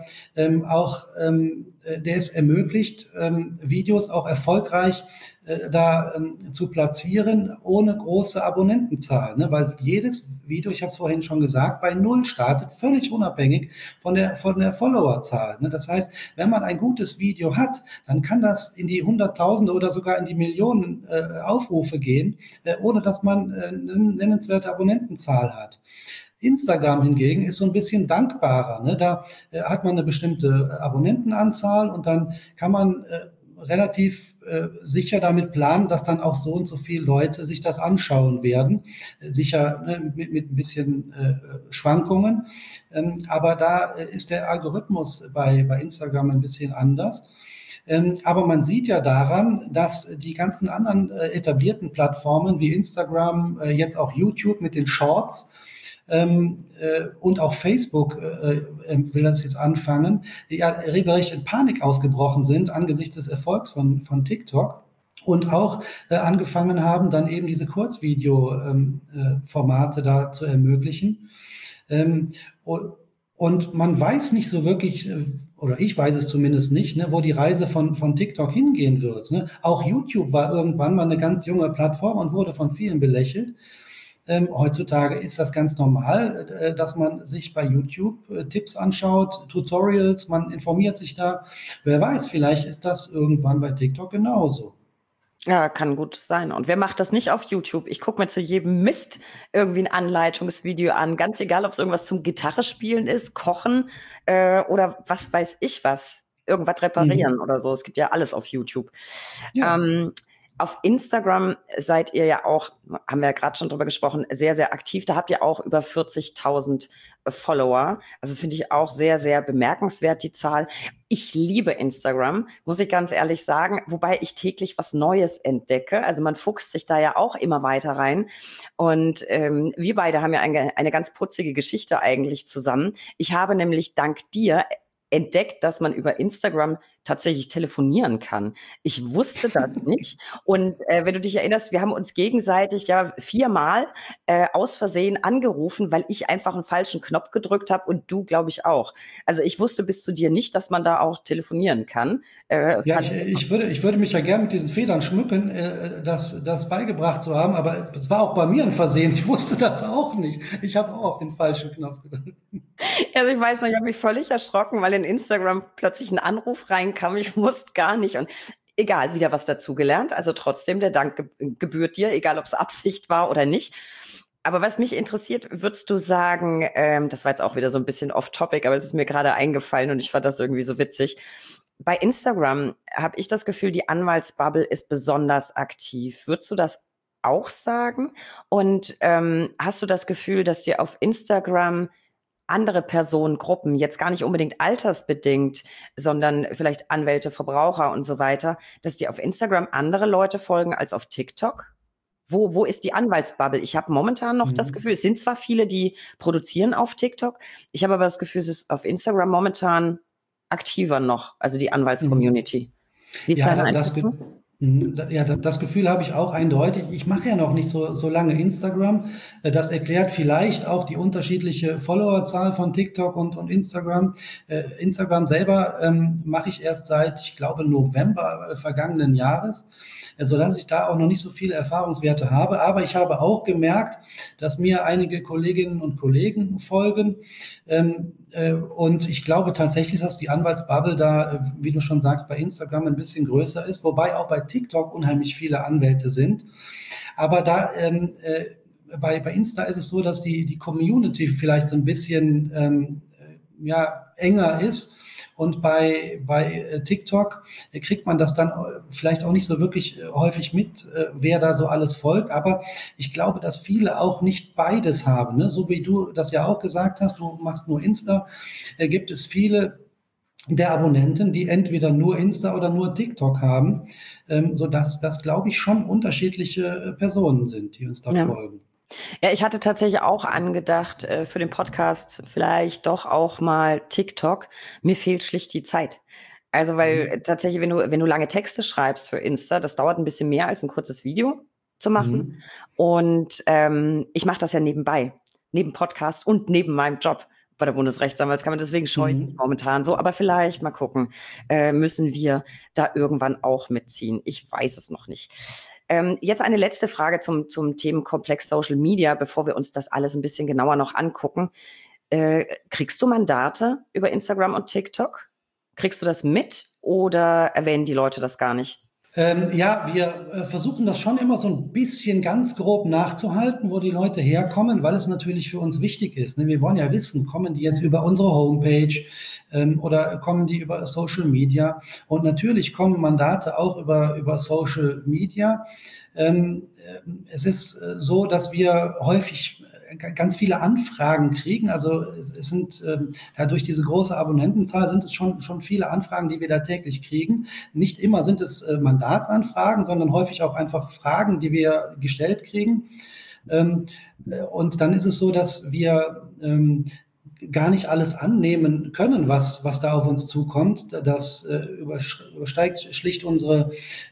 Der es ermöglicht, Videos auch erfolgreich zu platzieren, ohne große Abonnentenzahl. Ne? Weil jedes Video, ich habe es vorhin schon gesagt, bei Null startet, völlig unabhängig von der Followerzahl. Ne? Das heißt, wenn man ein gutes Video hat, dann kann das in die Hunderttausende oder sogar in die Millionen Aufrufe gehen, ohne dass man eine nennenswerte Abonnentenzahl hat. Instagram hingegen ist so ein bisschen dankbarer. Ne? Da hat man eine bestimmte Abonnentenanzahl und dann kann man relativ sicher damit planen, dass dann auch so und so viele Leute sich das anschauen werden. Sicher ne, mit ein bisschen Schwankungen. Aber da ist der Algorithmus bei Instagram ein bisschen anders. Aber man sieht ja daran, dass die ganzen anderen etablierten Plattformen wie Instagram, jetzt auch YouTube mit den Shorts, und auch Facebook will das jetzt anfangen, die ja regelrecht in Panik ausgebrochen sind angesichts des Erfolgs von TikTok und auch angefangen haben, dann eben diese Kurzvideo-Formate da zu ermöglichen. Und man weiß nicht so wirklich, oder ich weiß es zumindest nicht, ne, wo die Reise von TikTok hingehen wird. Ne? Auch YouTube war irgendwann mal eine ganz junge Plattform und wurde von vielen belächelt. Heutzutage ist das ganz normal, dass man sich bei YouTube Tipps anschaut, Tutorials, man informiert sich da. Wer weiß, vielleicht ist das irgendwann bei TikTok genauso. Ja, kann gut sein. Und wer macht das nicht auf YouTube? Ich gucke mir zu jedem Mist irgendwie ein Anleitungsvideo an. Ganz egal, ob es irgendwas zum Gitarre spielen ist, kochen oder was weiß ich was. Irgendwas reparieren Mhm. oder so. Es gibt ja alles auf YouTube. Ja. Ähm, auf Instagram seid ihr ja auch, haben wir ja gerade schon drüber gesprochen, sehr, sehr aktiv. Da habt ihr auch über 40.000 Follower. Also finde ich auch sehr, sehr bemerkenswert, die Zahl. Ich liebe Instagram, muss ich ganz ehrlich sagen, wobei ich täglich was Neues entdecke. Also man fuchst sich da ja auch immer weiter rein. Und wir beide haben ja eine ganz putzige Geschichte eigentlich zusammen. Ich habe nämlich dank dir entdeckt, dass man über Instagram tatsächlich telefonieren kann. Ich wusste das nicht. Und wenn du dich erinnerst, wir haben uns gegenseitig ja 4-mal aus Versehen angerufen, weil ich einfach einen falschen Knopf gedrückt habe und du, glaube ich, auch. Also ich wusste bis zu dir nicht, dass man da auch telefonieren kann. Ja, ich würde mich ja gern mit diesen Federn schmücken, das beigebracht zu haben, aber es war auch bei mir ein Versehen. Ich wusste das auch nicht. Ich habe auch auf den falschen Knopf gedrückt. Also ich weiß noch, ich habe mich völlig erschrocken, weil in Instagram plötzlich ein Anruf reinkam. Ich wusste gar nicht. Und egal, wieder was dazugelernt. Also trotzdem, der Dank gebührt dir, egal ob es Absicht war oder nicht. Aber was mich interessiert, würdest du sagen, das war jetzt auch wieder so ein bisschen off-topic, aber es ist mir gerade eingefallen und ich fand das irgendwie so witzig. Bei Instagram habe ich das Gefühl, die Anwaltsbubble ist besonders aktiv. Würdest du das auch sagen? Und hast du das Gefühl, dass dir auf Instagram andere Personengruppen, jetzt gar nicht unbedingt altersbedingt, sondern vielleicht Anwälte, Verbraucher und so weiter, dass dir auf Instagram andere Leute folgen als auf TikTok? Wo ist die Anwaltsbubble? Ich habe momentan noch das Gefühl, Mhm. es sind zwar viele, die produzieren auf TikTok, ich habe aber das Gefühl, es ist auf Instagram momentan aktiver noch, also die Mhm. Anwaltscommunity. Wie ist Ja, deine Einschätzung? das Gefühl habe ich auch eindeutig. Ich mache ja noch nicht so lange Instagram. Das erklärt vielleicht auch die unterschiedliche Followerzahl von TikTok und Instagram. Instagram selber mache ich erst seit, ich glaube, November vergangenen Jahres, sodass ich da auch noch nicht so viele Erfahrungswerte habe. Aber ich habe auch gemerkt, dass mir einige Kolleginnen und Kollegen folgen. Und ich glaube tatsächlich, dass die Anwaltsbubble da, wie du schon sagst, bei Instagram ein bisschen größer ist, wobei auch bei TikTok unheimlich viele Anwälte sind. Aber da bei Insta ist es so, dass die Community vielleicht so ein bisschen enger ist. Und bei TikTok kriegt man das dann vielleicht auch nicht so wirklich häufig mit, wer da so alles folgt. Aber ich glaube, dass viele auch nicht beides haben. Ne? So wie du das ja auch gesagt hast, du machst nur Insta, gibt es viele der Abonnenten, die entweder nur Insta oder nur TikTok haben, sodass das, glaube ich, schon unterschiedliche Personen sind, die uns da Ja. folgen. Ja, ich hatte tatsächlich auch angedacht, für den Podcast vielleicht doch auch mal TikTok. Mir fehlt schlicht die Zeit. Also, weil tatsächlich, wenn du lange Texte schreibst für Insta, das dauert ein bisschen mehr als ein kurzes Video zu machen. Mhm. Und ich mache das ja nebenbei, neben Podcast und neben meinem Job bei der Bundesrechtsanwaltskammer. Deswegen scheue ich mich Mhm. momentan so. Aber vielleicht mal gucken, müssen wir da irgendwann auch mitziehen. Ich weiß es noch nicht. Jetzt eine letzte Frage zum Themenkomplex Social Media, bevor wir uns das alles ein bisschen genauer noch angucken. Kriegst du Mandate über Instagram und TikTok? Kriegst du das mit oder erwähnen die Leute das gar nicht? Ja, wir versuchen das schon immer so ein bisschen ganz grob nachzuhalten, wo die Leute herkommen, weil es natürlich für uns wichtig ist. Ne? Wir wollen ja wissen, kommen die jetzt über unsere Homepage oder kommen die über Social Media? Und natürlich kommen Mandate auch über Social Media. Es ist so, dass wir häufig ganz viele Anfragen kriegen. Also es sind ja, durch diese große Abonnentenzahl sind es schon viele Anfragen, die wir da täglich kriegen. Nicht immer sind es Mandatsanfragen, sondern häufig auch einfach Fragen, die wir gestellt kriegen. Und dann ist es so, dass wir gar nicht alles annehmen können, was da auf uns zukommt. Das übersteigt schlicht unsere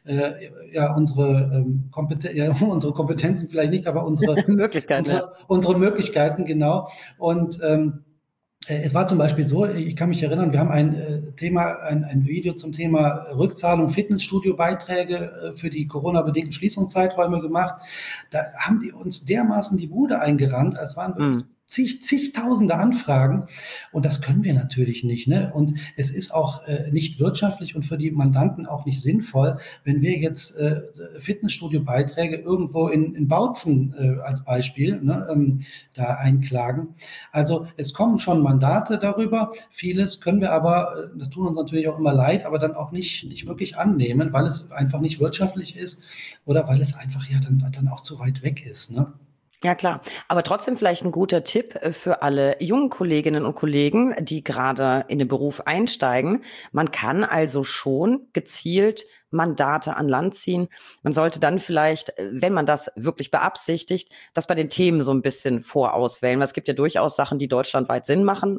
unsere Kompetenzen vielleicht nicht, aber Möglichkeiten, ja. unsere Möglichkeiten, genau. Und es war zum Beispiel so, ich kann mich erinnern, wir haben ein Video zum Thema Rückzahlung Fitnessstudio-Beiträge für die Corona-bedingten Schließungszeiträume gemacht. Da haben die uns dermaßen die Bude eingerannt, als waren wirklich zigtausende Anfragen, und das können wir natürlich nicht. Ne? Und es ist auch nicht wirtschaftlich und für die Mandanten auch nicht sinnvoll, wenn wir jetzt Fitnessstudio-Beiträge irgendwo in Bautzen als Beispiel da einklagen. Also es kommen schon Mandate darüber, vieles können wir aber, das tun uns natürlich auch immer leid, aber dann auch nicht wirklich annehmen, weil es einfach nicht wirtschaftlich ist oder weil es einfach ja dann auch zu weit weg ist. Ne? Ja, klar. Aber trotzdem vielleicht ein guter Tipp für alle jungen Kolleginnen und Kollegen, die gerade in den Beruf einsteigen. Man kann also schon gezielt Mandate an Land ziehen. Man sollte dann vielleicht, wenn man das wirklich beabsichtigt, das bei den Themen so ein bisschen vorauswählen. Weil es gibt ja durchaus Sachen, die deutschlandweit Sinn machen.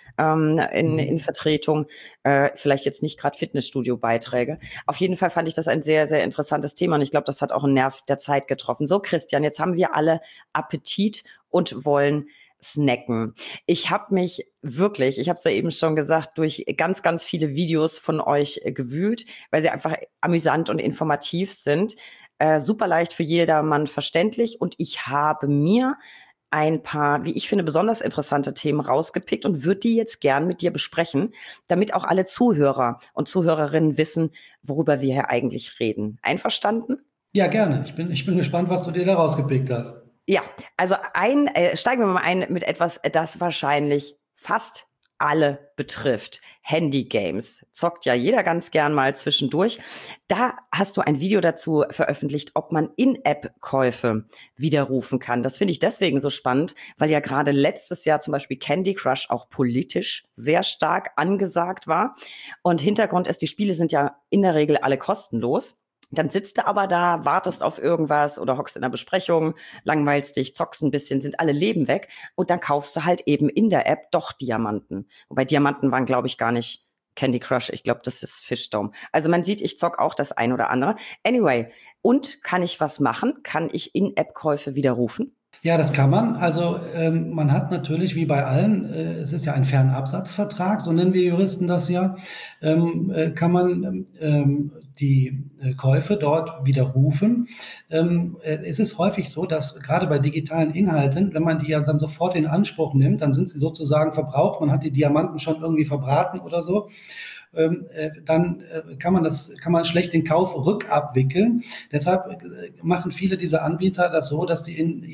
In Vertretung, vielleicht jetzt nicht gerade Fitnessstudio-Beiträge. Auf jeden Fall fand ich das ein sehr, sehr interessantes Thema und ich glaube, das hat auch einen Nerv der Zeit getroffen. So, Christian, jetzt haben wir alle Appetit und wollen snacken. Ich habe mich wirklich, ich habe es ja eben schon gesagt, durch ganz, ganz viele Videos von euch gewühlt, weil sie einfach amüsant und informativ sind. Super leicht für jedermann verständlich und ich habe mir ein paar, wie ich finde, besonders interessante Themen rausgepickt und würde die jetzt gern mit dir besprechen, damit auch alle Zuhörer und Zuhörerinnen wissen, worüber wir hier eigentlich reden. Einverstanden? Ja, gerne. Ich bin gespannt, was du dir da rausgepickt hast. Ja, also steigen wir mal ein mit etwas, das wahrscheinlich fast alle betrifft. Handygames. Zockt ja jeder ganz gern mal zwischendurch. Da hast du ein Video dazu veröffentlicht, ob man In-App-Käufe widerrufen kann. Das finde ich deswegen so spannend, weil ja gerade letztes Jahr zum Beispiel Candy Crush auch politisch sehr stark angesagt war. Und Hintergrund ist, die Spiele sind ja in der Regel alle kostenlos. Dann sitzt du aber da, wartest auf irgendwas oder hockst in einer Besprechung, langweilst dich, zockst ein bisschen, sind alle Leben weg und dann kaufst du halt eben in der App doch Diamanten. Wobei Diamanten waren, glaube ich, gar nicht Candy Crush. Ich glaube, das ist Fishdome. Also man sieht, ich zock auch das ein oder andere. Anyway, und kann ich was machen? Kann ich In-App-Käufe widerrufen? Ja, das kann man. Also man hat natürlich, wie bei allen, es ist ja ein Fernabsatzvertrag, so nennen wir Juristen das ja, kann man die Käufe dort widerrufen. Es ist häufig so, dass gerade bei digitalen Inhalten, wenn man die ja dann sofort in Anspruch nimmt, dann sind sie sozusagen verbraucht, man hat die Diamanten schon irgendwie verbraten oder so. dann kann man schlecht den Kauf rückabwickeln. Deshalb machen viele dieser Anbieter das so, dass die in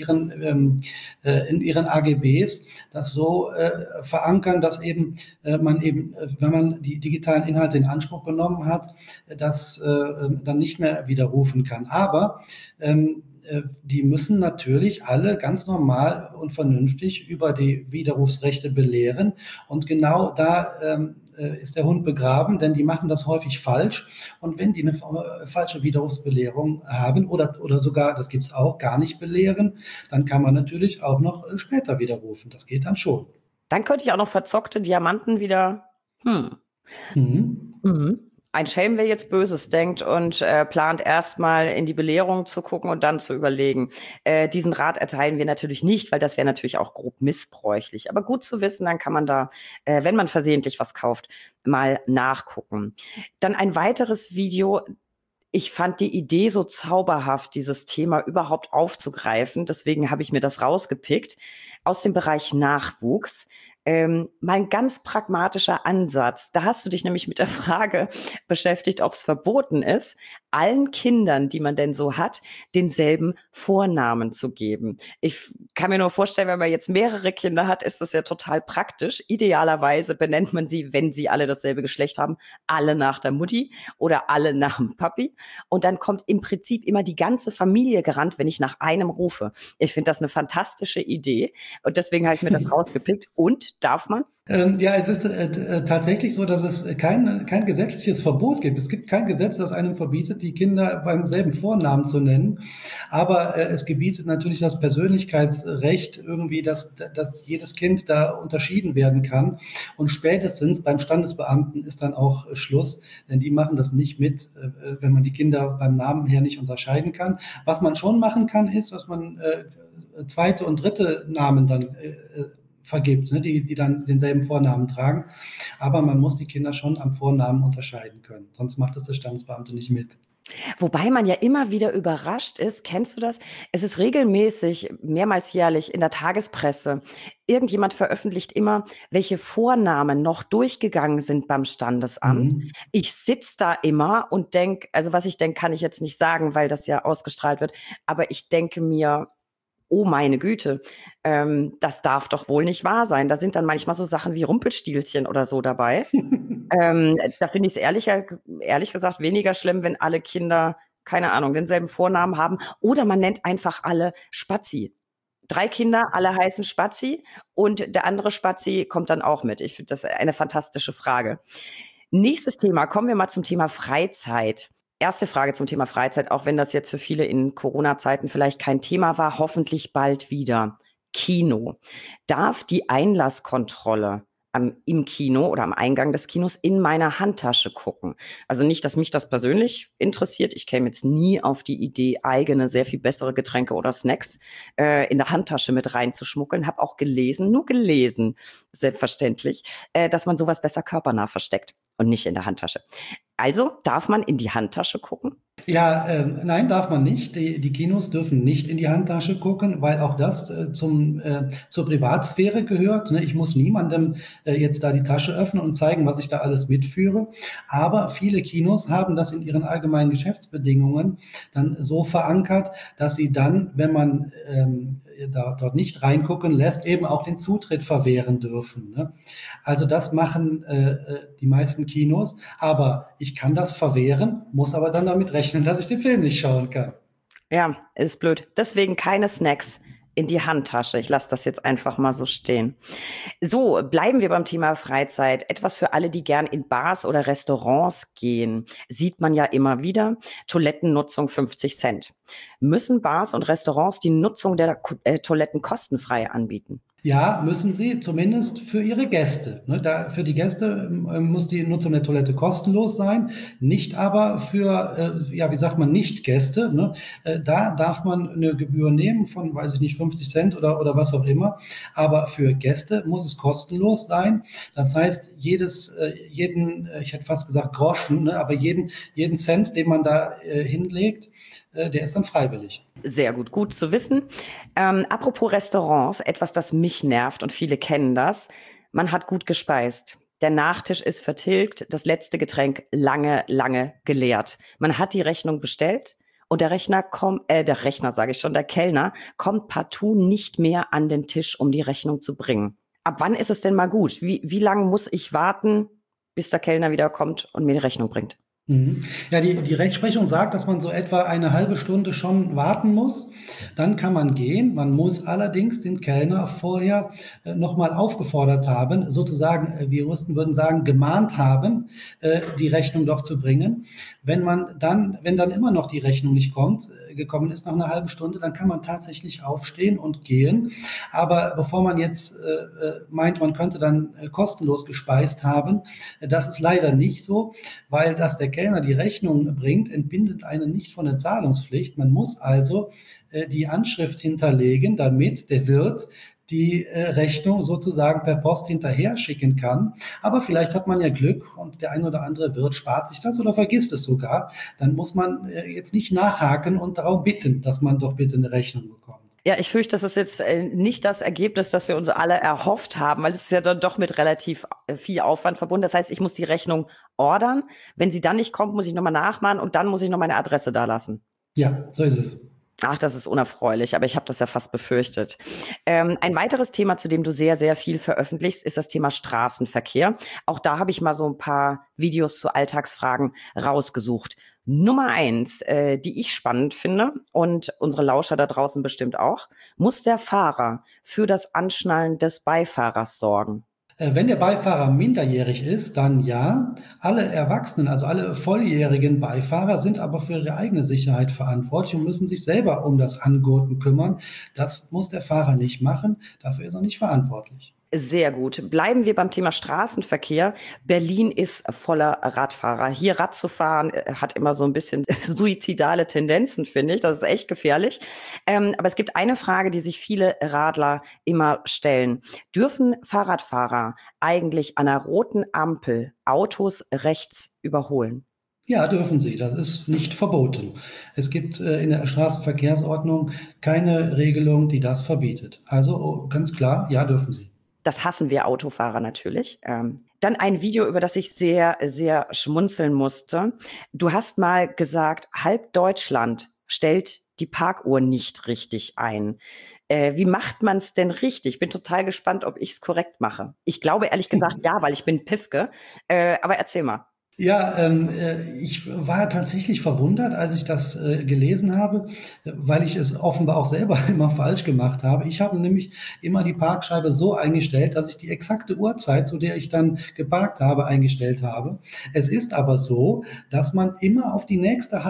ihren AGBs das so verankern, dass man wenn man die digitalen Inhalte in Anspruch genommen hat, das dann nicht mehr widerrufen kann. Aber die müssen natürlich alle ganz normal und vernünftig über die Widerrufsrechte belehren. Und genau da ist der Hund begraben, denn die machen das häufig falsch. Und wenn die eine falsche Widerrufsbelehrung haben oder sogar, das gibt's auch, gar nicht belehren, dann kann man natürlich auch noch später widerrufen. Das geht dann schon. Dann könnte ich auch noch verzockte Diamanten wieder. Mhm. Ein Schelm, wer jetzt Böses denkt und plant erstmal in die Belehrung zu gucken und dann zu überlegen. Diesen Rat erteilen wir natürlich nicht, weil das wäre natürlich auch grob missbräuchlich. Aber gut zu wissen, dann kann man da, wenn man versehentlich was kauft, mal nachgucken. Dann ein weiteres Video. Ich fand die Idee so zauberhaft, dieses Thema überhaupt aufzugreifen. Deswegen habe ich mir das rausgepickt aus dem Bereich Nachwuchs. Mein ganz pragmatischer Ansatz. Da hast du dich nämlich mit der Frage beschäftigt, ob es verboten ist, allen Kindern, die man denn so hat, denselben Vornamen zu geben. Ich kann mir nur vorstellen, wenn man jetzt mehrere Kinder hat, ist das ja total praktisch. Idealerweise benennt man sie, wenn sie alle dasselbe Geschlecht haben, alle nach der Mutti oder alle nach dem Papi. Und dann kommt im Prinzip immer die ganze Familie gerannt, wenn ich nach einem rufe. Ich finde das eine fantastische Idee. Und deswegen habe ich mir das rausgepickt. Und darf man? Ja, es ist tatsächlich so, dass es kein gesetzliches Verbot gibt. Es gibt kein Gesetz, das einem verbietet, die Kinder beim selben Vornamen zu nennen. Aber es gebietet natürlich das Persönlichkeitsrecht irgendwie, dass jedes Kind da unterschieden werden kann. Und spätestens beim Standesbeamten ist dann auch Schluss, denn die machen das nicht mit, wenn man die Kinder beim Namen her nicht unterscheiden kann. Was man schon machen kann, ist, dass man zweite und dritte Namen dann vergibt, ne, die dann denselben Vornamen tragen. Aber man muss die Kinder schon am Vornamen unterscheiden können. Sonst macht es der Standesbeamte nicht mit. Wobei man ja immer wieder überrascht ist, kennst du das? Es ist regelmäßig, mehrmals jährlich in der Tagespresse. Irgendjemand veröffentlicht immer, welche Vornamen noch durchgegangen sind beim Standesamt. Mhm. Ich sitze da immer und denke, also was ich denke, kann ich jetzt nicht sagen, weil das ja ausgestrahlt wird. Aber ich denke mir, oh meine Güte, das darf doch wohl nicht wahr sein. Da sind dann manchmal so Sachen wie Rumpelstilzchen oder so dabei. Da finde ich es ehrlich gesagt weniger schlimm, wenn alle Kinder, keine Ahnung, denselben Vornamen haben. Oder man nennt einfach alle Spazi. 3 Kinder, alle heißen Spazi und der andere Spazi kommt dann auch mit. Ich finde das eine fantastische Frage. Nächstes Thema, kommen wir mal zum Thema Freizeit. Erste Frage zum Thema Freizeit, auch wenn das jetzt für viele in Corona-Zeiten vielleicht kein Thema war, hoffentlich bald wieder. Kino. Darf die Einlasskontrolle im Kino oder am Eingang des Kinos in meiner Handtasche gucken? Also nicht, dass mich das persönlich interessiert. Ich käme jetzt nie auf die Idee, eigene, sehr viel bessere Getränke oder Snacks in der Handtasche mit reinzuschmuggeln. Habe auch nur gelesen, selbstverständlich, dass man sowas besser körpernah versteckt und nicht in der Handtasche. Also darf man in die Handtasche gucken? Ja, nein, darf man nicht. Die Kinos dürfen nicht in die Handtasche gucken, weil auch das zur Privatsphäre gehört. Ne? Ich muss niemandem jetzt da die Tasche öffnen und zeigen, was ich da alles mitführe. Aber viele Kinos haben das in ihren allgemeinen Geschäftsbedingungen dann so verankert, dass sie dann, wenn man dort nicht reingucken lässt, eben auch den Zutritt verwehren dürfen. Ne? Also das machen die meisten Kinos. Aber ich kann das verwehren, muss aber dann damit rechnen, dass ich den Film nicht schauen kann. Ja, ist blöd. Deswegen keine Snacks in die Handtasche. Ich lasse das jetzt einfach mal so stehen. So, bleiben wir beim Thema Freizeit. Etwas für alle, die gern in Bars oder Restaurants gehen. Sieht man ja immer wieder. Toilettennutzung 50 Cent. Müssen Bars und Restaurants die Nutzung der Toiletten kostenfrei anbieten? Ja, müssen sie, zumindest für ihre Gäste. Ne, für die Gäste muss die Nutzung der Toilette kostenlos sein, nicht aber für, ja, wie sagt man, Nicht-Gäste. Ne? Da darf man eine Gebühr nehmen von, weiß ich nicht, 50 Cent oder was auch immer. Aber für Gäste muss es kostenlos sein. Das heißt, ich hätte fast gesagt Groschen, ne, aber jeden Cent, den man da hinlegt, der ist dann freiwillig. Sehr gut, gut zu wissen. Apropos Restaurants, etwas, das mich nervt und viele kennen das. Man hat gut gespeist. der Nachtisch ist vertilgt, das letzte Getränk lange, lange geleert. Man hat die Rechnung bestellt und der Kellner kommt partout nicht mehr an den Tisch, um die Rechnung zu bringen. Ab wann ist es denn mal gut? Wie lange muss ich warten, bis der Kellner wieder kommt und mir die Rechnung bringt? Mhm. Ja, die Rechtsprechung sagt, dass man so etwa eine halbe Stunde schon warten muss. Dann kann man gehen. Man muss allerdings den Kellner vorher nochmal aufgefordert haben, sozusagen, wir Juristen würden sagen, gemahnt haben, die Rechnung doch zu bringen. Wenn dann immer noch die Rechnung nicht gekommen ist nach einer halben Stunde, dann kann man tatsächlich aufstehen und gehen. Aber bevor man jetzt meint, man könnte dann kostenlos gespeist haben, das ist leider nicht so, weil dass der Kellner die Rechnung bringt, entbindet einen nicht von der Zahlungspflicht. Man muss also die Anschrift hinterlegen, damit der Wirt die Rechnung sozusagen per Post hinterher schicken kann. Aber vielleicht hat man ja Glück und der ein oder andere Wirt spart sich das oder vergisst es sogar. Dann muss man jetzt nicht nachhaken und darum bitten, dass man doch bitte eine Rechnung bekommt. Ja, ich fürchte, das ist jetzt nicht das Ergebnis, das wir uns alle erhofft haben, weil es ist ja dann doch mit relativ viel Aufwand verbunden. Das heißt, ich muss die Rechnung ordern. Wenn sie dann nicht kommt, muss ich nochmal nachmachen und dann muss ich noch meine Adresse da lassen. Ja, so ist es. Ach, das ist unerfreulich, aber ich habe das ja fast befürchtet. Ein weiteres Thema, zu dem du sehr, sehr viel veröffentlichst, ist das Thema Straßenverkehr. Auch da habe ich mal so ein paar Videos zu Alltagsfragen rausgesucht. Nummer 1, die ich spannend finde und unsere Lauscher da draußen bestimmt auch: Muss der Fahrer für das Anschnallen des Beifahrers sorgen? Wenn der Beifahrer minderjährig ist, dann ja. Alle Erwachsenen, also alle volljährigen Beifahrer sind aber für ihre eigene Sicherheit verantwortlich und müssen sich selber um das Angurten kümmern. Das muss der Fahrer nicht machen. Dafür ist er nicht verantwortlich. Sehr gut. Bleiben wir beim Thema Straßenverkehr. Berlin ist voller Radfahrer. Hier Rad zu fahren hat immer so ein bisschen suizidale Tendenzen, finde ich. Das ist echt gefährlich. Aber es gibt eine Frage, die sich viele Radler immer stellen. Dürfen Fahrradfahrer eigentlich an einer roten Ampel Autos rechts überholen? Ja, dürfen sie. Das ist nicht verboten. Es gibt in der Straßenverkehrsordnung keine Regelung, die das verbietet. Also ganz klar, ja, dürfen sie. Das hassen wir Autofahrer natürlich. Dann ein Video, über das ich sehr, sehr schmunzeln musste. Du hast mal gesagt, halb Deutschland stellt die Parkuhr nicht richtig ein. Wie macht man es denn richtig? Ich bin total gespannt, ob ich es korrekt mache. Ich glaube ehrlich gesagt ja, weil ich bin Pifke. Aber erzähl mal. Ja, ich war tatsächlich verwundert, als ich das gelesen habe, weil ich es offenbar auch selber immer falsch gemacht habe. Ich habe nämlich immer die Parkscheibe so eingestellt, dass ich die exakte Uhrzeit, zu der ich dann geparkt habe, eingestellt habe. Es ist aber so, dass man immer auf die nächste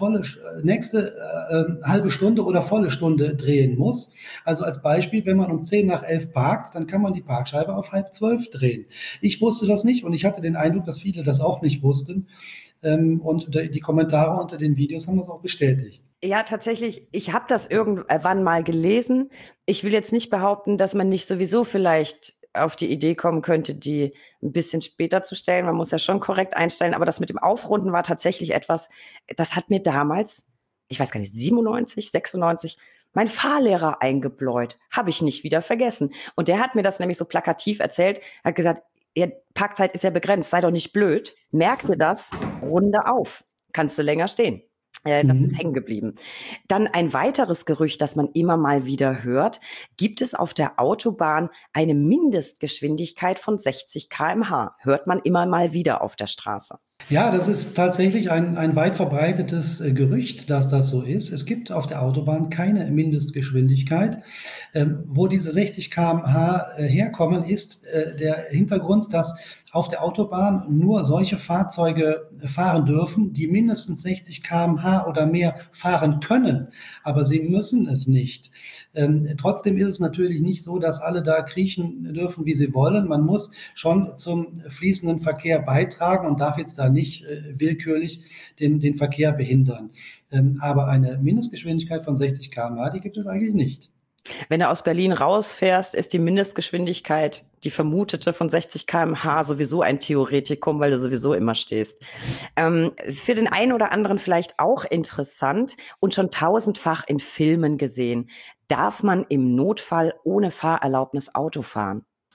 halbe Stunde oder volle Stunde drehen muss. Also als Beispiel, wenn man um 10 nach 11 parkt, dann kann man die Parkscheibe auf 11:30 drehen. Ich wusste das nicht und ich hatte den Eindruck, dass viele das auch nicht wussten. Und die Kommentare unter den Videos haben das auch bestätigt. Ja, tatsächlich, ich habe das irgendwann mal gelesen. Ich will jetzt nicht behaupten, dass man nicht sowieso vielleicht auf die Idee kommen könnte, die ein bisschen später zu stellen. Man muss ja schon korrekt einstellen, aber das mit dem Aufrunden war tatsächlich etwas, das hat mir damals, ich weiß gar nicht, 97, 96, mein Fahrlehrer eingebläut. Habe ich nicht wieder vergessen. Und der hat mir das nämlich so plakativ erzählt, hat gesagt, ja, Parkzeit ist ja begrenzt, sei doch nicht blöd. Merk dir das, runde auf. Kannst du länger stehen. Das ist hängen geblieben. Dann ein weiteres Gerücht, das man immer mal wieder hört: Gibt es auf der Autobahn eine Mindestgeschwindigkeit von 60 km/h? Hört man immer mal wieder auf der Straße. Ja, das ist tatsächlich ein weit verbreitetes Gerücht, dass das so ist. Es gibt auf der Autobahn keine Mindestgeschwindigkeit. Wo diese 60 km/h herkommen, ist der Hintergrund, dass auf der Autobahn nur solche Fahrzeuge fahren dürfen, die mindestens 60 km/h oder mehr fahren können. Aber sie müssen es nicht. Trotzdem ist es natürlich nicht so, dass alle da kriechen dürfen, wie sie wollen. Man muss schon zum fließenden Verkehr beitragen und darf jetzt da nicht willkürlich den Verkehr behindern. Aber eine Mindestgeschwindigkeit von 60 km/h, die gibt es eigentlich nicht. Wenn du aus Berlin rausfährst, ist die Mindestgeschwindigkeit, die vermutete, von 60 km/h sowieso ein Theoretikum, weil du sowieso immer stehst. Für den einen oder anderen vielleicht auch interessant und schon tausendfach in Filmen gesehen: Darf man im Notfall ohne Fahrerlaubnis Auto fahren?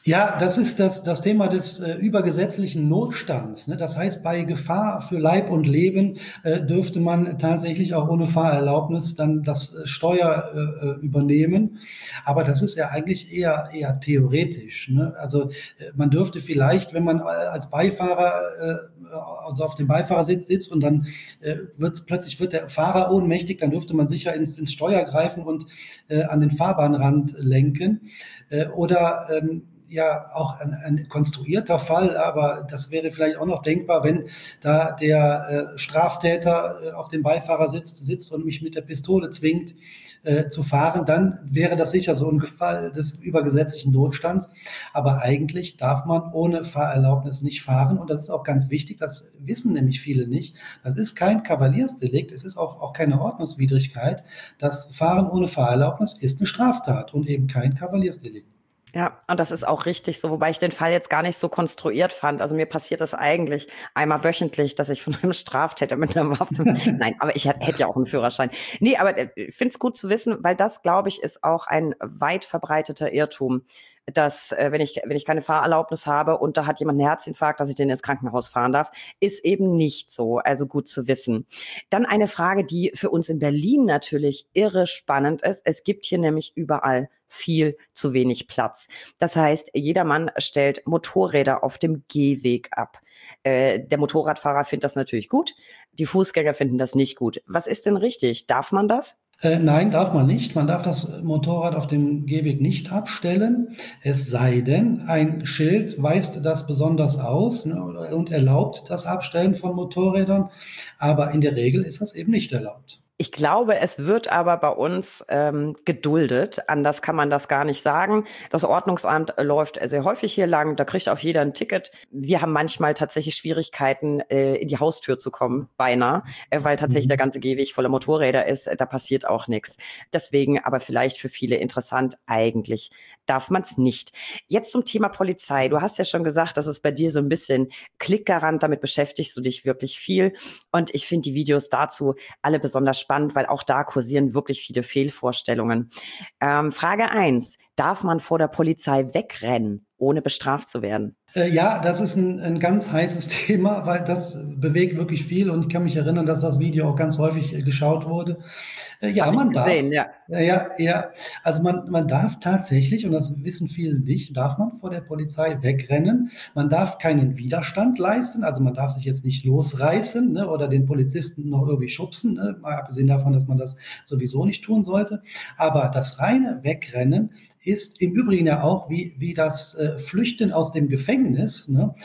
Ja, das ist das Thema des übergesetzlichen Notstands. Ne? Das heißt, bei Gefahr für Leib und Leben dürfte man tatsächlich auch ohne Fahrerlaubnis dann das Steuer übernehmen. Aber das ist ja eigentlich eher theoretisch. Ne? Also man dürfte vielleicht, wenn man als Beifahrer also auf dem Beifahrersitz sitzt und dann plötzlich wird der Fahrer ohnmächtig, dann dürfte man sicher ins Steuer greifen und an den Fahrbahnrand lenken. Oder ja, auch ein konstruierter Fall, aber das wäre vielleicht auch noch denkbar, wenn da der Straftäter auf dem Beifahrersitz sitzt und mich mit der Pistole zwingt zu fahren, dann wäre das sicher so ein Fall des übergesetzlichen Notstands. Aber eigentlich darf man ohne Fahrerlaubnis nicht fahren und das ist auch ganz wichtig, das wissen nämlich viele nicht. Das ist kein Kavaliersdelikt, es ist auch keine Ordnungswidrigkeit. Das Fahren ohne Fahrerlaubnis ist eine Straftat und eben kein Kavaliersdelikt. Ja, und das ist auch richtig so, wobei ich den Fall jetzt gar nicht so konstruiert fand. Also mir passiert das eigentlich einmal wöchentlich, dass ich von einem Straftäter mit einer Waffe, nein, aber ich hätte ja auch einen Führerschein. Nee, aber ich finde es gut zu wissen, weil das, glaube ich, ist auch ein weit verbreiteter Irrtum, dass wenn ich keine Fahrerlaubnis habe und da hat jemand einen Herzinfarkt, dass ich den ins Krankenhaus fahren darf, ist eben nicht so. Also gut zu wissen. Dann eine Frage, die für uns in Berlin natürlich irre spannend ist. Es gibt hier nämlich überall viel zu wenig Platz. Das heißt, jedermann stellt Motorräder auf dem Gehweg ab. Der Motorradfahrer findet das natürlich gut, die Fußgänger finden das nicht gut. Was ist denn richtig? Darf man das? Nein, darf man nicht. Man darf das Motorrad auf dem Gehweg nicht abstellen. Es sei denn, ein Schild weist das besonders aus, ne, und erlaubt das Abstellen von Motorrädern. Aber in der Regel ist das eben nicht erlaubt. Ich glaube, es wird aber bei uns geduldet. Anders kann man das gar nicht sagen. Das Ordnungsamt läuft sehr häufig hier lang. Da kriegt auch jeder ein Ticket. Wir haben manchmal tatsächlich Schwierigkeiten, in die Haustür zu kommen, beinahe, weil tatsächlich der ganze Gehweg voller Motorräder ist. Da passiert auch nichts. Deswegen aber vielleicht für viele interessant. Eigentlich darf man es nicht. Jetzt zum Thema Polizei. Du hast ja schon gesagt, das ist bei dir so ein bisschen klickgarant. Damit beschäftigst du dich wirklich viel. Und ich finde die Videos dazu alle besonders spannend, weil auch da kursieren wirklich viele Fehlvorstellungen. Frage 1. Darf man vor der Polizei wegrennen, ohne bestraft zu werden? Ja, das ist ein ganz heißes Thema, weil das bewegt wirklich viel und ich kann mich erinnern, dass das Video auch ganz häufig geschaut wurde. Ja, Hab ich man darf. gesehen, ja. Ja. Also man darf tatsächlich, und das wissen viele nicht, darf man vor der Polizei wegrennen. Man darf keinen Widerstand leisten, also man darf sich jetzt nicht losreißen, ne, oder den Polizisten noch irgendwie schubsen, ne, mal abgesehen davon, dass man das sowieso nicht tun sollte. Aber das reine Wegrennen ist im Übrigen ja auch wie das Flüchten aus dem Gefängnis. Ne?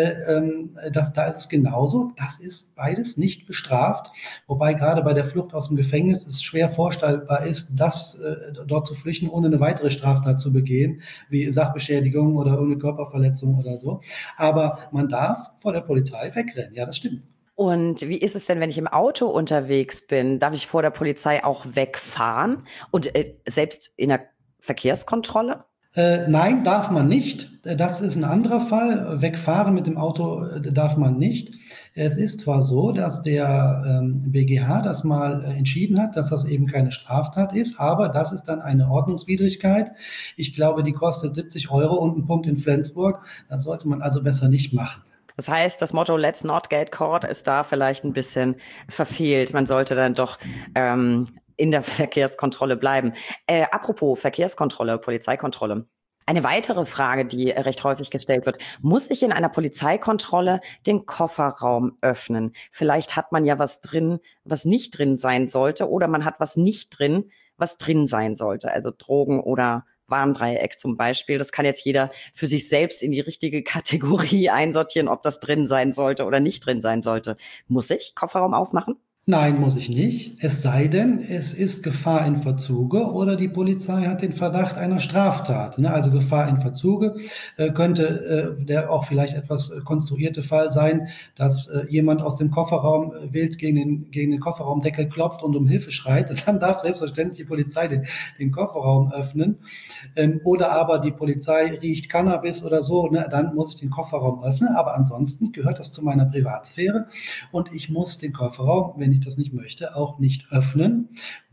Da ist es genauso. Das ist beides nicht bestraft. Wobei gerade bei der Flucht aus dem Gefängnis es schwer vorstellbar ist, dort zu flüchten, ohne eine weitere Straftat zu begehen, wie Sachbeschädigung oder ohne Körperverletzung oder so. Aber man darf vor der Polizei wegrennen. Ja, das stimmt. Und wie ist es denn, wenn ich im Auto unterwegs bin? Darf ich vor der Polizei auch wegfahren? Und selbst in der Verkehrskontrolle? Nein, darf man nicht. Das ist ein anderer Fall. Wegfahren mit dem Auto darf man nicht. Es ist zwar so, dass der BGH das mal entschieden hat, dass das eben keine Straftat ist, aber das ist dann eine Ordnungswidrigkeit. Ich glaube, die kostet 70 € und ein Punkt in Flensburg. Das sollte man also besser nicht machen. Das heißt, das Motto Let's not get caught ist da vielleicht ein bisschen verfehlt. Man sollte dann doch in der Verkehrskontrolle bleiben. Apropos Verkehrskontrolle, Polizeikontrolle. Eine weitere Frage, die recht häufig gestellt wird: Muss ich in einer Polizeikontrolle den Kofferraum öffnen? Vielleicht hat man ja was drin, was nicht drin sein sollte, oder man hat was nicht drin, was drin sein sollte. Also Drogen oder Warndreieck zum Beispiel. Das kann jetzt jeder für sich selbst in die richtige Kategorie einsortieren, ob das drin sein sollte oder nicht drin sein sollte. Muss ich Kofferraum aufmachen? Nein, muss ich nicht. Es sei denn, es ist Gefahr in Verzuge oder die Polizei hat den Verdacht einer Straftat. Ne? Also Gefahr in Verzuge könnte der auch vielleicht etwas konstruierte Fall sein, dass jemand aus dem Kofferraum wild gegen den Kofferraumdeckel klopft und um Hilfe schreit. Dann darf selbstverständlich die Polizei den Kofferraum öffnen. Oder aber die Polizei riecht Cannabis oder so. Ne? Dann muss ich den Kofferraum öffnen. Aber ansonsten gehört das zu meiner Privatsphäre und ich muss den Kofferraum, wenn ich das nicht möchte, auch nicht öffnen.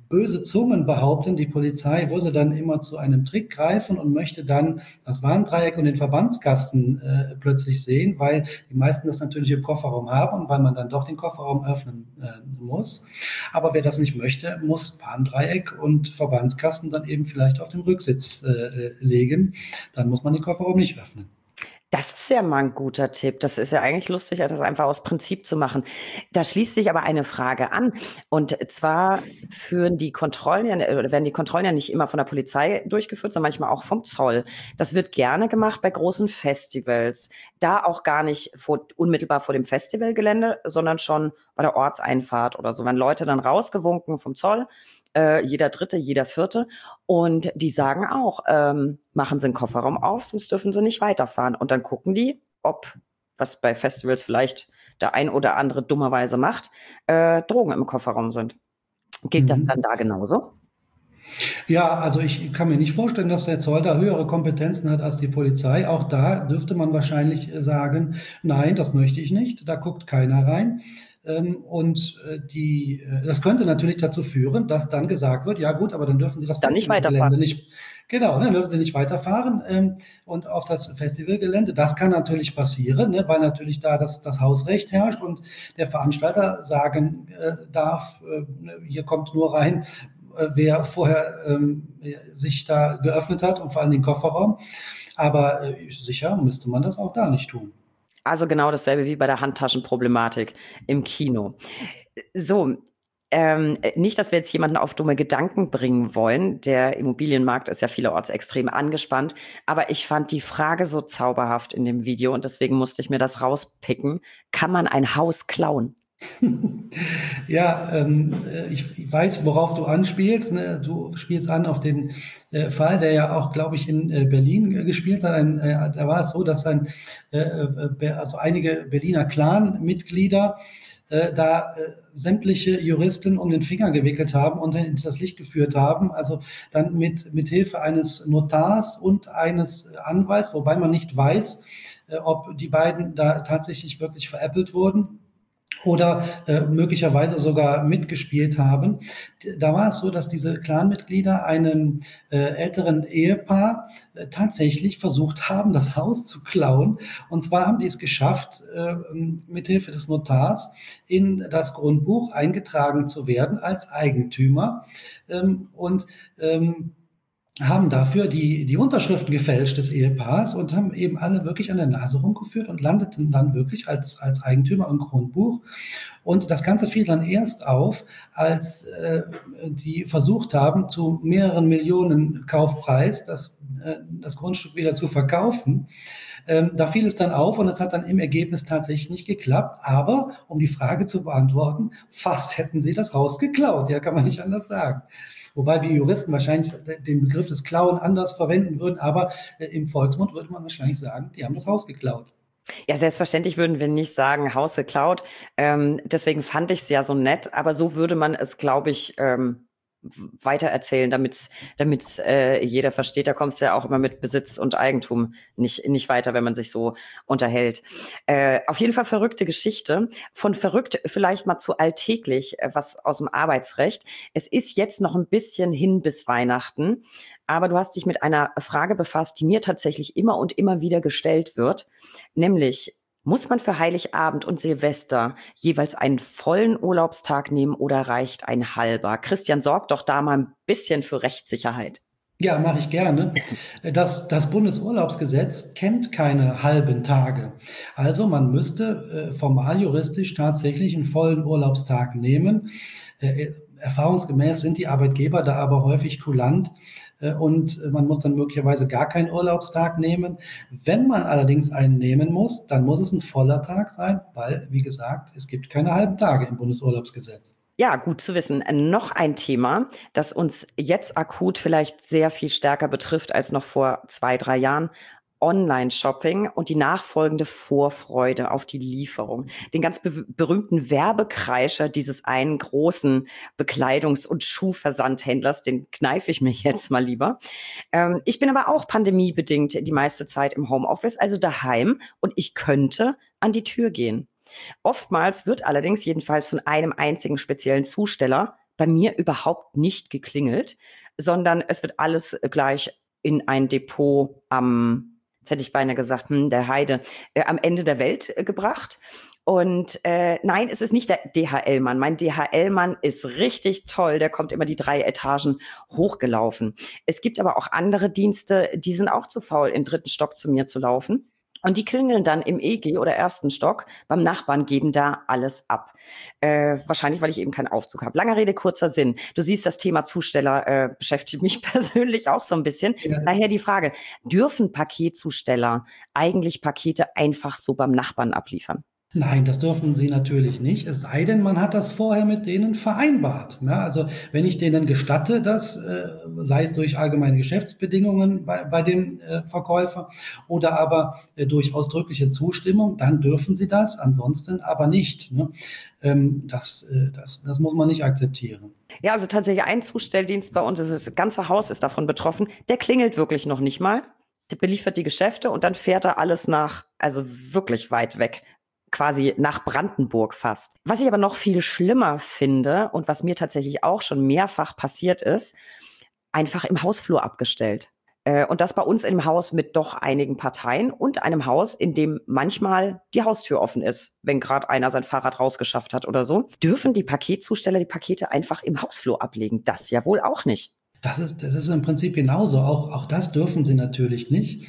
böse Zungen behaupten, die Polizei würde dann immer zu einem Trick greifen und möchte dann das Warndreieck und den Verbandskasten plötzlich sehen, weil die meisten das natürlich im Kofferraum haben und weil man dann doch den Kofferraum öffnen muss. Aber wer das nicht möchte, muss Warndreieck und Verbandskasten dann eben vielleicht auf dem Rücksitz legen. Dann muss man den Kofferraum nicht öffnen. Das ist ja mal ein guter Tipp. Das ist ja eigentlich lustig, das einfach aus Prinzip zu machen. Da schließt sich aber eine Frage an. Und zwar werden die Kontrollen ja nicht immer von der Polizei durchgeführt, sondern manchmal auch vom Zoll. Das wird gerne gemacht bei großen Festivals. Da auch gar nicht unmittelbar vor dem Festivalgelände, sondern schon bei der Ortseinfahrt oder so. Wenn Leute dann rausgewunken vom Zoll, jeder Dritte, jeder Vierte. Und die sagen auch, machen Sie den Kofferraum auf, sonst dürfen Sie nicht weiterfahren. Und dann gucken die, ob, was bei Festivals vielleicht der ein oder andere dummerweise macht, Drogen im Kofferraum sind. Gilt das dann da genauso? Ja, also ich kann mir nicht vorstellen, dass der Zoll da höhere Kompetenzen hat als die Polizei. Auch da dürfte man wahrscheinlich sagen, nein, das möchte ich nicht, da guckt keiner rein. Das könnte natürlich dazu führen, dass dann gesagt wird, ja gut, aber dann dürfen Sie das Dann nicht Festivalgelände weiterfahren. nicht, genau, dann dürfen Sie nicht weiterfahren und auf das Festivalgelände. Das kann natürlich passieren, ne, weil natürlich da das Hausrecht herrscht und der Veranstalter sagen darf, hier kommt nur rein, wer vorher sich da geöffnet hat und vor allem den Kofferraum. Aber sicher müsste man das auch da nicht tun. Also genau dasselbe wie bei der Handtaschenproblematik im Kino. So, nicht, dass wir jetzt jemanden auf dumme Gedanken bringen wollen. Der Immobilienmarkt ist ja vielerorts extrem angespannt. Aber ich fand die Frage so zauberhaft in dem Video und deswegen musste ich mir das rauspicken. Kann man ein Haus klauen? Ja, ich weiß, worauf du anspielst. Ne? Du spielst an auf den Fall, der ja auch, glaube ich, in Berlin gespielt hat. Da war es so, dass also einige Berliner Clan-Mitglieder da sämtliche Juristen um den Finger gewickelt haben und in das Licht geführt haben. Also dann mit Hilfe eines Notars und eines Anwalts, wobei man nicht weiß, ob die beiden da tatsächlich wirklich veräppelt wurden oder möglicherweise sogar mitgespielt haben. Da war es so, dass diese Clanmitglieder einem älteren Ehepaar tatsächlich versucht haben, das Haus zu klauen. Und zwar haben die es geschafft, mithilfe des Notars in das Grundbuch eingetragen zu werden als Eigentümer. Und haben dafür die Unterschriften gefälscht des Ehepaars und haben eben alle wirklich an der Nase rumgeführt und landeten dann wirklich als Eigentümer im Grundbuch. Und das Ganze fiel dann erst auf, als die versucht haben, zu mehreren Millionen Kaufpreis das Grundstück wieder zu verkaufen. Da fiel es dann auf und es hat dann im Ergebnis tatsächlich nicht geklappt. Aber um die Frage zu beantworten, fast hätten sie das Haus geklaut. Ja, kann man nicht anders sagen. Wobei wir Juristen wahrscheinlich den Begriff des Klauen anders verwenden würden, aber im Volksmund würde man wahrscheinlich sagen, die haben das Haus geklaut. Ja, selbstverständlich würden wir nicht sagen, Haus geklaut. Deswegen fand ich es ja so nett, aber so würde man es, glaube ich, weitererzählen, damit jeder versteht. Da kommst du ja auch immer mit Besitz und Eigentum nicht weiter, wenn man sich so unterhält. Auf jeden Fall verrückte Geschichte. Von verrückt vielleicht mal zu alltäglich, was aus dem Arbeitsrecht. Es ist jetzt noch ein bisschen hin bis Weihnachten, aber du hast dich mit einer Frage befasst, die mir tatsächlich immer und immer wieder gestellt wird, nämlich: Muss man für Heiligabend und Silvester jeweils einen vollen Urlaubstag nehmen oder reicht ein halber? Christian, sorg doch da mal ein bisschen für Rechtssicherheit. Ja, mache ich gerne. Das Bundesurlaubsgesetz kennt keine halben Tage. Also man müsste formal juristisch tatsächlich einen vollen Urlaubstag nehmen. Erfahrungsgemäß sind die Arbeitgeber da aber häufig kulant und man muss dann möglicherweise gar keinen Urlaubstag nehmen. Wenn man allerdings einen nehmen muss, dann muss es ein voller Tag sein, weil, wie gesagt, es gibt keine halben Tage im Bundesurlaubsgesetz. Ja, gut zu wissen. Noch ein Thema, das uns jetzt akut vielleicht sehr viel stärker betrifft als noch vor 2, 3 Jahren. Online-Shopping und die nachfolgende Vorfreude auf die Lieferung. Den ganz berühmten Werbekreischer dieses einen großen Bekleidungs- und Schuhversandhändlers, den kneife ich mir jetzt mal lieber. Ich bin aber auch pandemiebedingt die meiste Zeit im Homeoffice, also daheim, und ich könnte an die Tür gehen. Oftmals wird allerdings jedenfalls von einem einzigen speziellen Zusteller bei mir überhaupt nicht geklingelt, sondern es wird alles gleich in ein Depot jetzt hätte ich beinahe gesagt, der Heide, am Ende der Welt gebracht. Und nein, es ist nicht der DHL-Mann. Mein DHL-Mann ist richtig toll. Der kommt immer die 3 Etagen hochgelaufen. Es gibt aber auch andere Dienste, die sind auch zu faul, im 3. Stock zu mir zu laufen. Und die klingeln dann im EG oder 1. Stock beim Nachbarn, geben da alles ab. Wahrscheinlich, weil ich eben keinen Aufzug habe. Lange Rede, kurzer Sinn. Du siehst, das Thema Zusteller beschäftigt mich persönlich auch so ein bisschen. Ja. Daher die Frage, dürfen Paketzusteller eigentlich Pakete einfach so beim Nachbarn abliefern? Nein, das dürfen sie natürlich nicht, es sei denn, man hat das vorher mit denen vereinbart. Ja, also wenn ich denen gestatte, das sei es durch allgemeine Geschäftsbedingungen bei dem Verkäufer oder aber durch ausdrückliche Zustimmung, dann dürfen sie das, ansonsten aber nicht. Ne? Das muss man nicht akzeptieren. Ja, also tatsächlich ein Zustelldienst bei uns, das ganze Haus ist davon betroffen. Der klingelt wirklich noch nicht mal. Der beliefert die Geschäfte und dann fährt er alles also wirklich weit weg. Quasi nach Brandenburg fast. Was ich aber noch viel schlimmer finde und was mir tatsächlich auch schon mehrfach passiert ist, einfach im Hausflur abgestellt. Und das bei uns im Haus mit doch einigen Parteien und einem Haus, in dem manchmal die Haustür offen ist, wenn gerade einer sein Fahrrad rausgeschafft hat oder so. Dürfen die Paketzusteller die Pakete einfach im Hausflur ablegen? Das ja wohl auch nicht. Das ist im Prinzip genauso. Auch das dürfen sie natürlich nicht.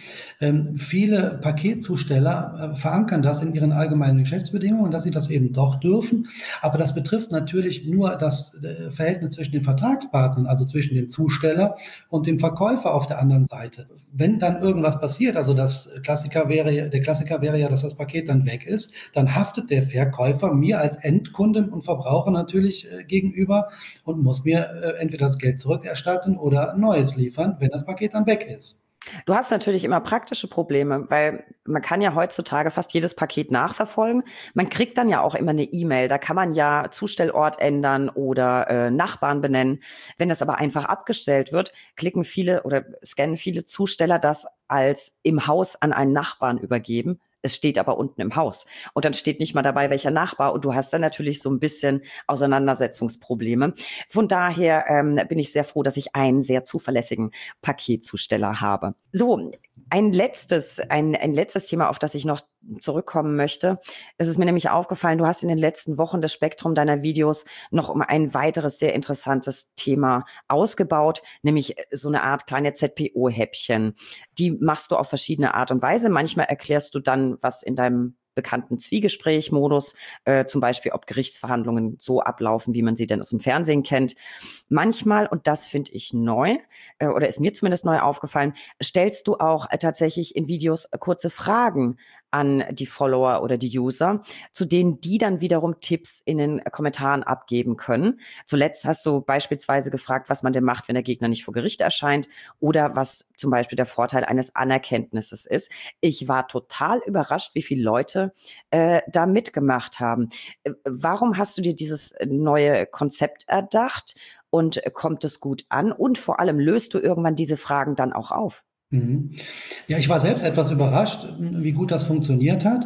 Viele Paketzusteller verankern das in ihren allgemeinen Geschäftsbedingungen, dass sie das eben doch dürfen. Aber das betrifft natürlich nur das Verhältnis zwischen den Vertragspartnern, also zwischen dem Zusteller und dem Verkäufer auf der anderen Seite. Wenn dann irgendwas passiert, also der Klassiker wäre ja, dass das Paket dann weg ist, dann haftet der Verkäufer mir als Endkunden und Verbraucher natürlich gegenüber und muss mir entweder das Geld zurückerstatten oder Neues liefern, wenn das Paket dann weg ist. Du hast natürlich immer praktische Probleme, weil man kann ja heutzutage fast jedes Paket nachverfolgen. Man kriegt dann ja auch immer eine E-Mail. Da kann man ja Zustellort ändern oder Nachbarn benennen. Wenn das aber einfach abgestellt wird, klicken viele oder scannen viele Zusteller das als im Haus an einen Nachbarn übergeben. Es steht aber unten im Haus. Und dann steht nicht mal dabei, welcher Nachbar. Und du hast dann natürlich so ein bisschen Auseinandersetzungsprobleme. Von daher bin ich sehr froh, dass ich einen sehr zuverlässigen Paketzusteller habe. So, ein letztes Thema, auf das ich noch zurückkommen möchte. Es ist mir nämlich aufgefallen, du hast in den letzten Wochen das Spektrum deiner Videos noch um ein weiteres sehr interessantes Thema ausgebaut, nämlich so eine Art kleine ZPO-Häppchen. Die machst du auf verschiedene Art und Weise. Manchmal erklärst du dann, was in deinem bekannten Zwiegespräch-Modus, zum Beispiel, ob Gerichtsverhandlungen so ablaufen, wie man sie denn aus dem Fernsehen kennt. Manchmal, und das finde ich neu, oder ist mir zumindest neu aufgefallen, stellst du auch tatsächlich in Videos kurze Fragen an die Follower oder die User, zu denen die dann wiederum Tipps in den Kommentaren abgeben können. Zuletzt hast du beispielsweise gefragt, was man denn macht, wenn der Gegner nicht vor Gericht erscheint oder was zum Beispiel der Vorteil eines Anerkenntnisses ist. Ich war total überrascht, wie viele Leute da mitgemacht haben. Warum hast du dir dieses neue Konzept erdacht und kommt es gut an? Und vor allem löst du irgendwann diese Fragen dann auch auf? Ja, ich war selbst etwas überrascht, wie gut das funktioniert hat.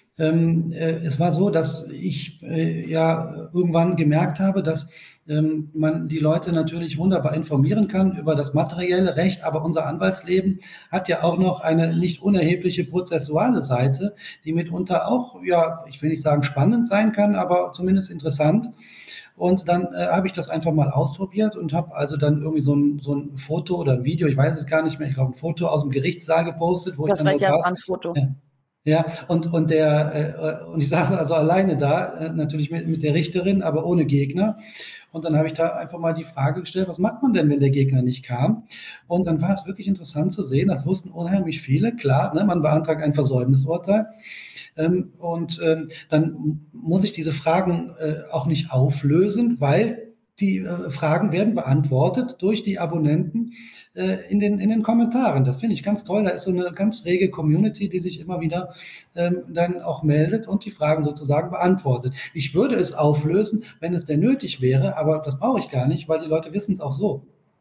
Es war so, dass ich ja irgendwann gemerkt habe, dass man die Leute natürlich wunderbar informieren kann über das materielle Recht, aber unser Anwaltsleben hat ja auch noch eine nicht unerhebliche prozessuale Seite, die mitunter auch, ja, ich will nicht sagen spannend sein kann, aber zumindest interessant. Und dann habe ich das einfach mal ausprobiert und habe also dann irgendwie so ein Foto oder ein Video, ich weiß es gar nicht mehr, ich glaube ein Foto aus dem Gerichtssaal gepostet, wo ich Das dann war da ja saß. ein Foto. Ja. Ja, und ich saß also alleine da, natürlich mit der Richterin, aber ohne Gegner. Und dann habe ich da einfach mal die Frage gestellt, was macht man denn, wenn der Gegner nicht kam? Und dann war es wirklich interessant zu sehen, das wussten unheimlich viele, klar, ne, man beantragt ein Versäumnisurteil. Dann muss ich diese Fragen auch nicht auflösen, weil die Fragen werden beantwortet durch die Abonnenten in den Kommentaren. Das finde ich ganz toll. Da ist so eine ganz rege Community, die sich immer wieder dann auch meldet und die Fragen sozusagen beantwortet. Ich würde es auflösen, wenn es denn nötig wäre, aber das brauche ich gar nicht, weil die Leute wissen es auch so.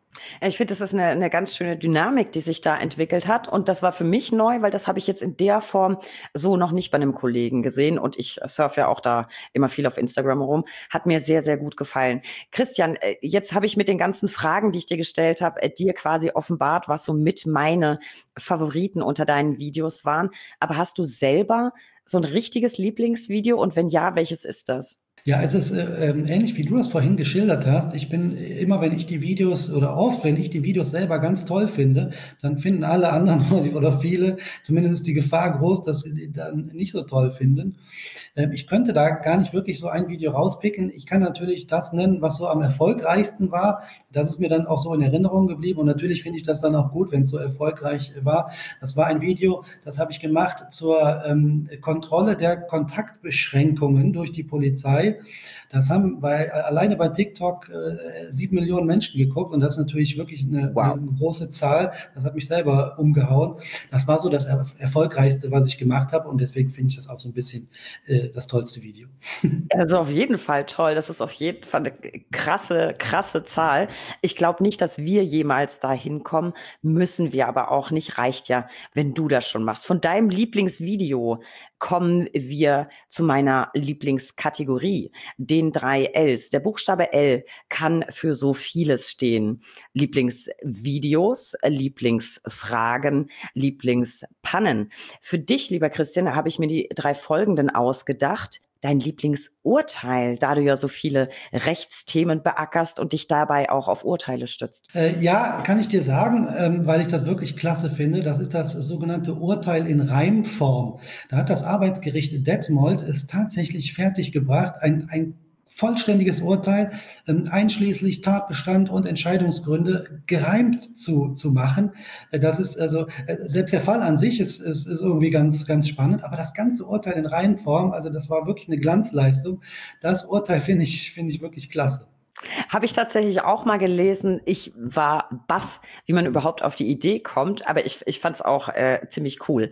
Ich finde, das ist eine ganz schöne Dynamik, die sich da entwickelt hat. Und das war für mich neu, weil das habe ich jetzt in der Form so noch nicht bei einem Kollegen gesehen. Und ich surfe ja auch da immer viel auf Instagram rum. Hat mir sehr, sehr gut gefallen. Christian, jetzt habe ich mit den ganzen Fragen, die ich dir gestellt habe, dir quasi offenbart, was so mit meine Favoriten unter deinen Videos waren. Aber hast du selber so ein richtiges Lieblingsvideo? Und wenn ja, welches ist das? Ja, es ist ähnlich wie du das vorhin geschildert hast. Ich bin immer, wenn ich die Videos oder oft, wenn ich die Videos selber ganz toll finde, dann finden alle anderen oder viele, zumindest ist die Gefahr groß, dass sie die dann nicht so toll finden. Ich könnte da gar nicht wirklich so ein Video rauspicken. Ich kann natürlich das nennen, was so am erfolgreichsten war. Das ist mir dann auch so in Erinnerung geblieben. Und natürlich finde ich das dann auch gut, wenn es so erfolgreich war. Das war ein Video, das habe ich gemacht zur Kontrolle der Kontaktbeschränkungen durch die Polizei. Das haben alleine bei TikTok 7 Millionen Menschen geguckt und das ist natürlich wirklich eine Wow. große Zahl. Das hat mich selber umgehauen. Das war so das Erfolgreichste, was ich gemacht habe und deswegen finde ich das auch so ein bisschen das tollste Video. Also auf jeden Fall toll. Das ist auf jeden Fall eine krasse, krasse Zahl. Ich glaube nicht, dass wir jemals dahin kommen, müssen wir aber auch nicht. Reicht ja, wenn du das schon machst. Von deinem Lieblingsvideo kommen wir zu meiner Lieblingskategorie, den 3 Ls. Der Buchstabe L kann für so vieles stehen. Lieblingsvideos, Lieblingsfragen, Lieblingspannen. Für dich, lieber Christian, habe ich mir die 3 folgenden ausgedacht. Dein Lieblingsurteil, da du ja so viele Rechtsthemen beackerst und dich dabei auch auf Urteile stützt. Ja, kann ich dir sagen, weil ich das wirklich klasse finde. Das ist das sogenannte Urteil in Reimform. Da hat das Arbeitsgericht Detmold es tatsächlich fertiggebracht, ein vollständiges Urteil, einschließlich Tatbestand und Entscheidungsgründe, gereimt zu machen. Das ist also, selbst der Fall an sich ist irgendwie ganz spannend, aber das ganze Urteil in Reimform, also das war wirklich eine Glanzleistung. Das Urteil finde ich wirklich klasse. Habe ich tatsächlich auch mal gelesen. Ich war baff, wie man überhaupt auf die Idee kommt, aber ich fand es auch ziemlich cool.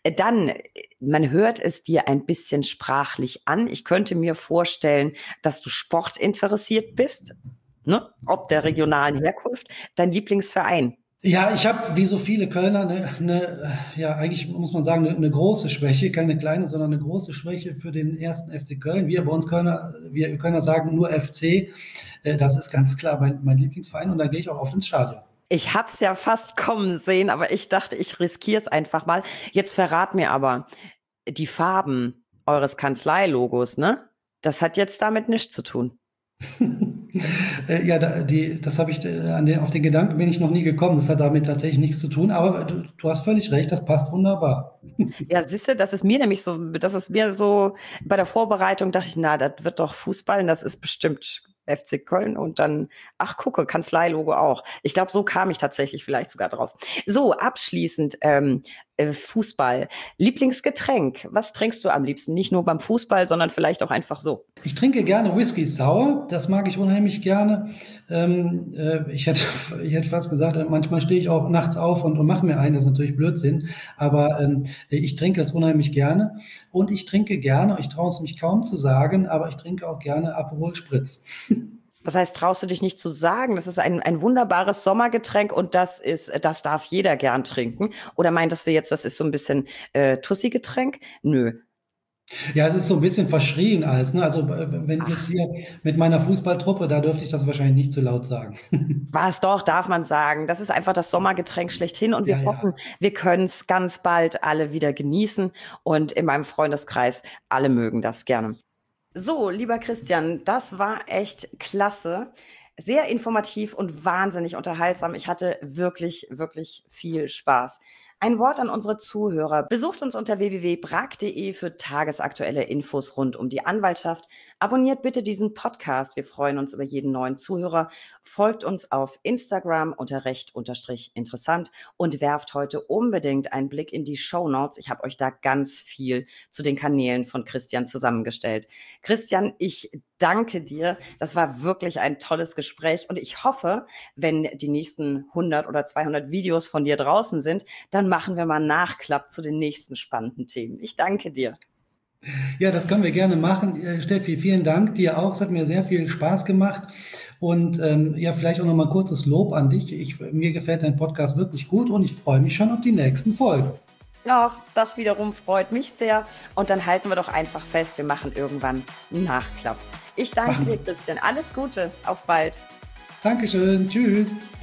Man hört es dir ein bisschen sprachlich an. Ich könnte mir vorstellen, dass du sportinteressiert bist, ne? Ob der regionalen Herkunft. Dein Lieblingsverein. Ja, ich habe wie so viele Kölner ja, eigentlich muss man sagen, eine große Schwäche, keine kleine, sondern eine große Schwäche für den ersten FC Köln. Wir Kölner sagen nur FC. Das ist ganz klar mein Lieblingsverein und da gehe ich auch oft ins Stadion. Ich hab's ja fast kommen sehen, aber ich dachte, ich riskiere es einfach mal. Jetzt verrat mir aber die Farben eures Kanzleilogos, ne? Das hat jetzt damit nichts zu tun. Ja, das habe ich auf den Gedanken bin ich noch nie gekommen. Das hat damit tatsächlich nichts zu tun, aber du hast völlig recht, das passt wunderbar. Ja, siehst du, das ist mir so bei der Vorbereitung dachte ich, na, das wird doch Fußball und das ist bestimmt FC Köln und dann, ach gucke, Kanzleilogo auch. Ich glaube, so kam ich tatsächlich vielleicht sogar drauf. So, abschließend, Fußball. Lieblingsgetränk. Was trinkst du am liebsten? Nicht nur beim Fußball, sondern vielleicht auch einfach so. Ich trinke gerne Whisky Sour, das mag ich unheimlich gerne. Ich hätte fast gesagt, manchmal stehe ich auch nachts auf und mache mir einen, das ist natürlich Blödsinn, aber ich trinke das unheimlich gerne. Und ich trinke gerne, ich traue es mich kaum zu sagen, aber ich trinke auch gerne Aperol Spritz. Was heißt, traust du dich nicht zu sagen? Das ist ein wunderbares Sommergetränk und das darf jeder gern trinken. Oder meintest du jetzt, das ist so ein bisschen Tussi-Getränk? Nö. Ja, es ist so ein bisschen verschrien alles, ne? Also wenn jetzt Ach, hier mit meiner Fußballtruppe, da dürfte ich das wahrscheinlich nicht zu laut sagen. was doch, darf man sagen. Das ist einfach das Sommergetränk schlechthin und wir Ja, hoffen, ja. wir können es ganz bald alle wieder genießen und in meinem Freundeskreis, alle mögen das gerne. So, lieber Christian, das war echt klasse. Sehr informativ und wahnsinnig unterhaltsam. Ich hatte wirklich, wirklich viel Spaß. Ein Wort an unsere Zuhörer. Besucht uns unter www.brag.de für tagesaktuelle Infos rund um die Anwaltschaft. Abonniert bitte diesen Podcast. Wir freuen uns über jeden neuen Zuhörer. Folgt uns auf Instagram unter recht-interessant und werft heute unbedingt einen Blick in die Shownotes. Ich habe euch da ganz viel zu den Kanälen von Christian zusammengestellt. Christian, ich danke dir. Das war wirklich ein tolles Gespräch und ich hoffe, wenn die nächsten 100 oder 200 Videos von dir draußen sind, dann machen wir mal einen Nachklapp zu den nächsten spannenden Themen. Ich danke dir. Ja, das können wir gerne machen. Steffi, vielen Dank dir auch. Es hat mir sehr viel Spaß gemacht. Und ja, vielleicht auch noch mal kurzes Lob an dich. Mir gefällt dein Podcast wirklich gut und ich freue mich schon auf die nächsten Folgen. Ach, das wiederum freut mich sehr. Und dann halten wir doch einfach fest, wir machen irgendwann einen Nachklapp. Ich danke Machen dir, wir. Christian. Alles Gute. Auf bald. Dankeschön. Tschüss.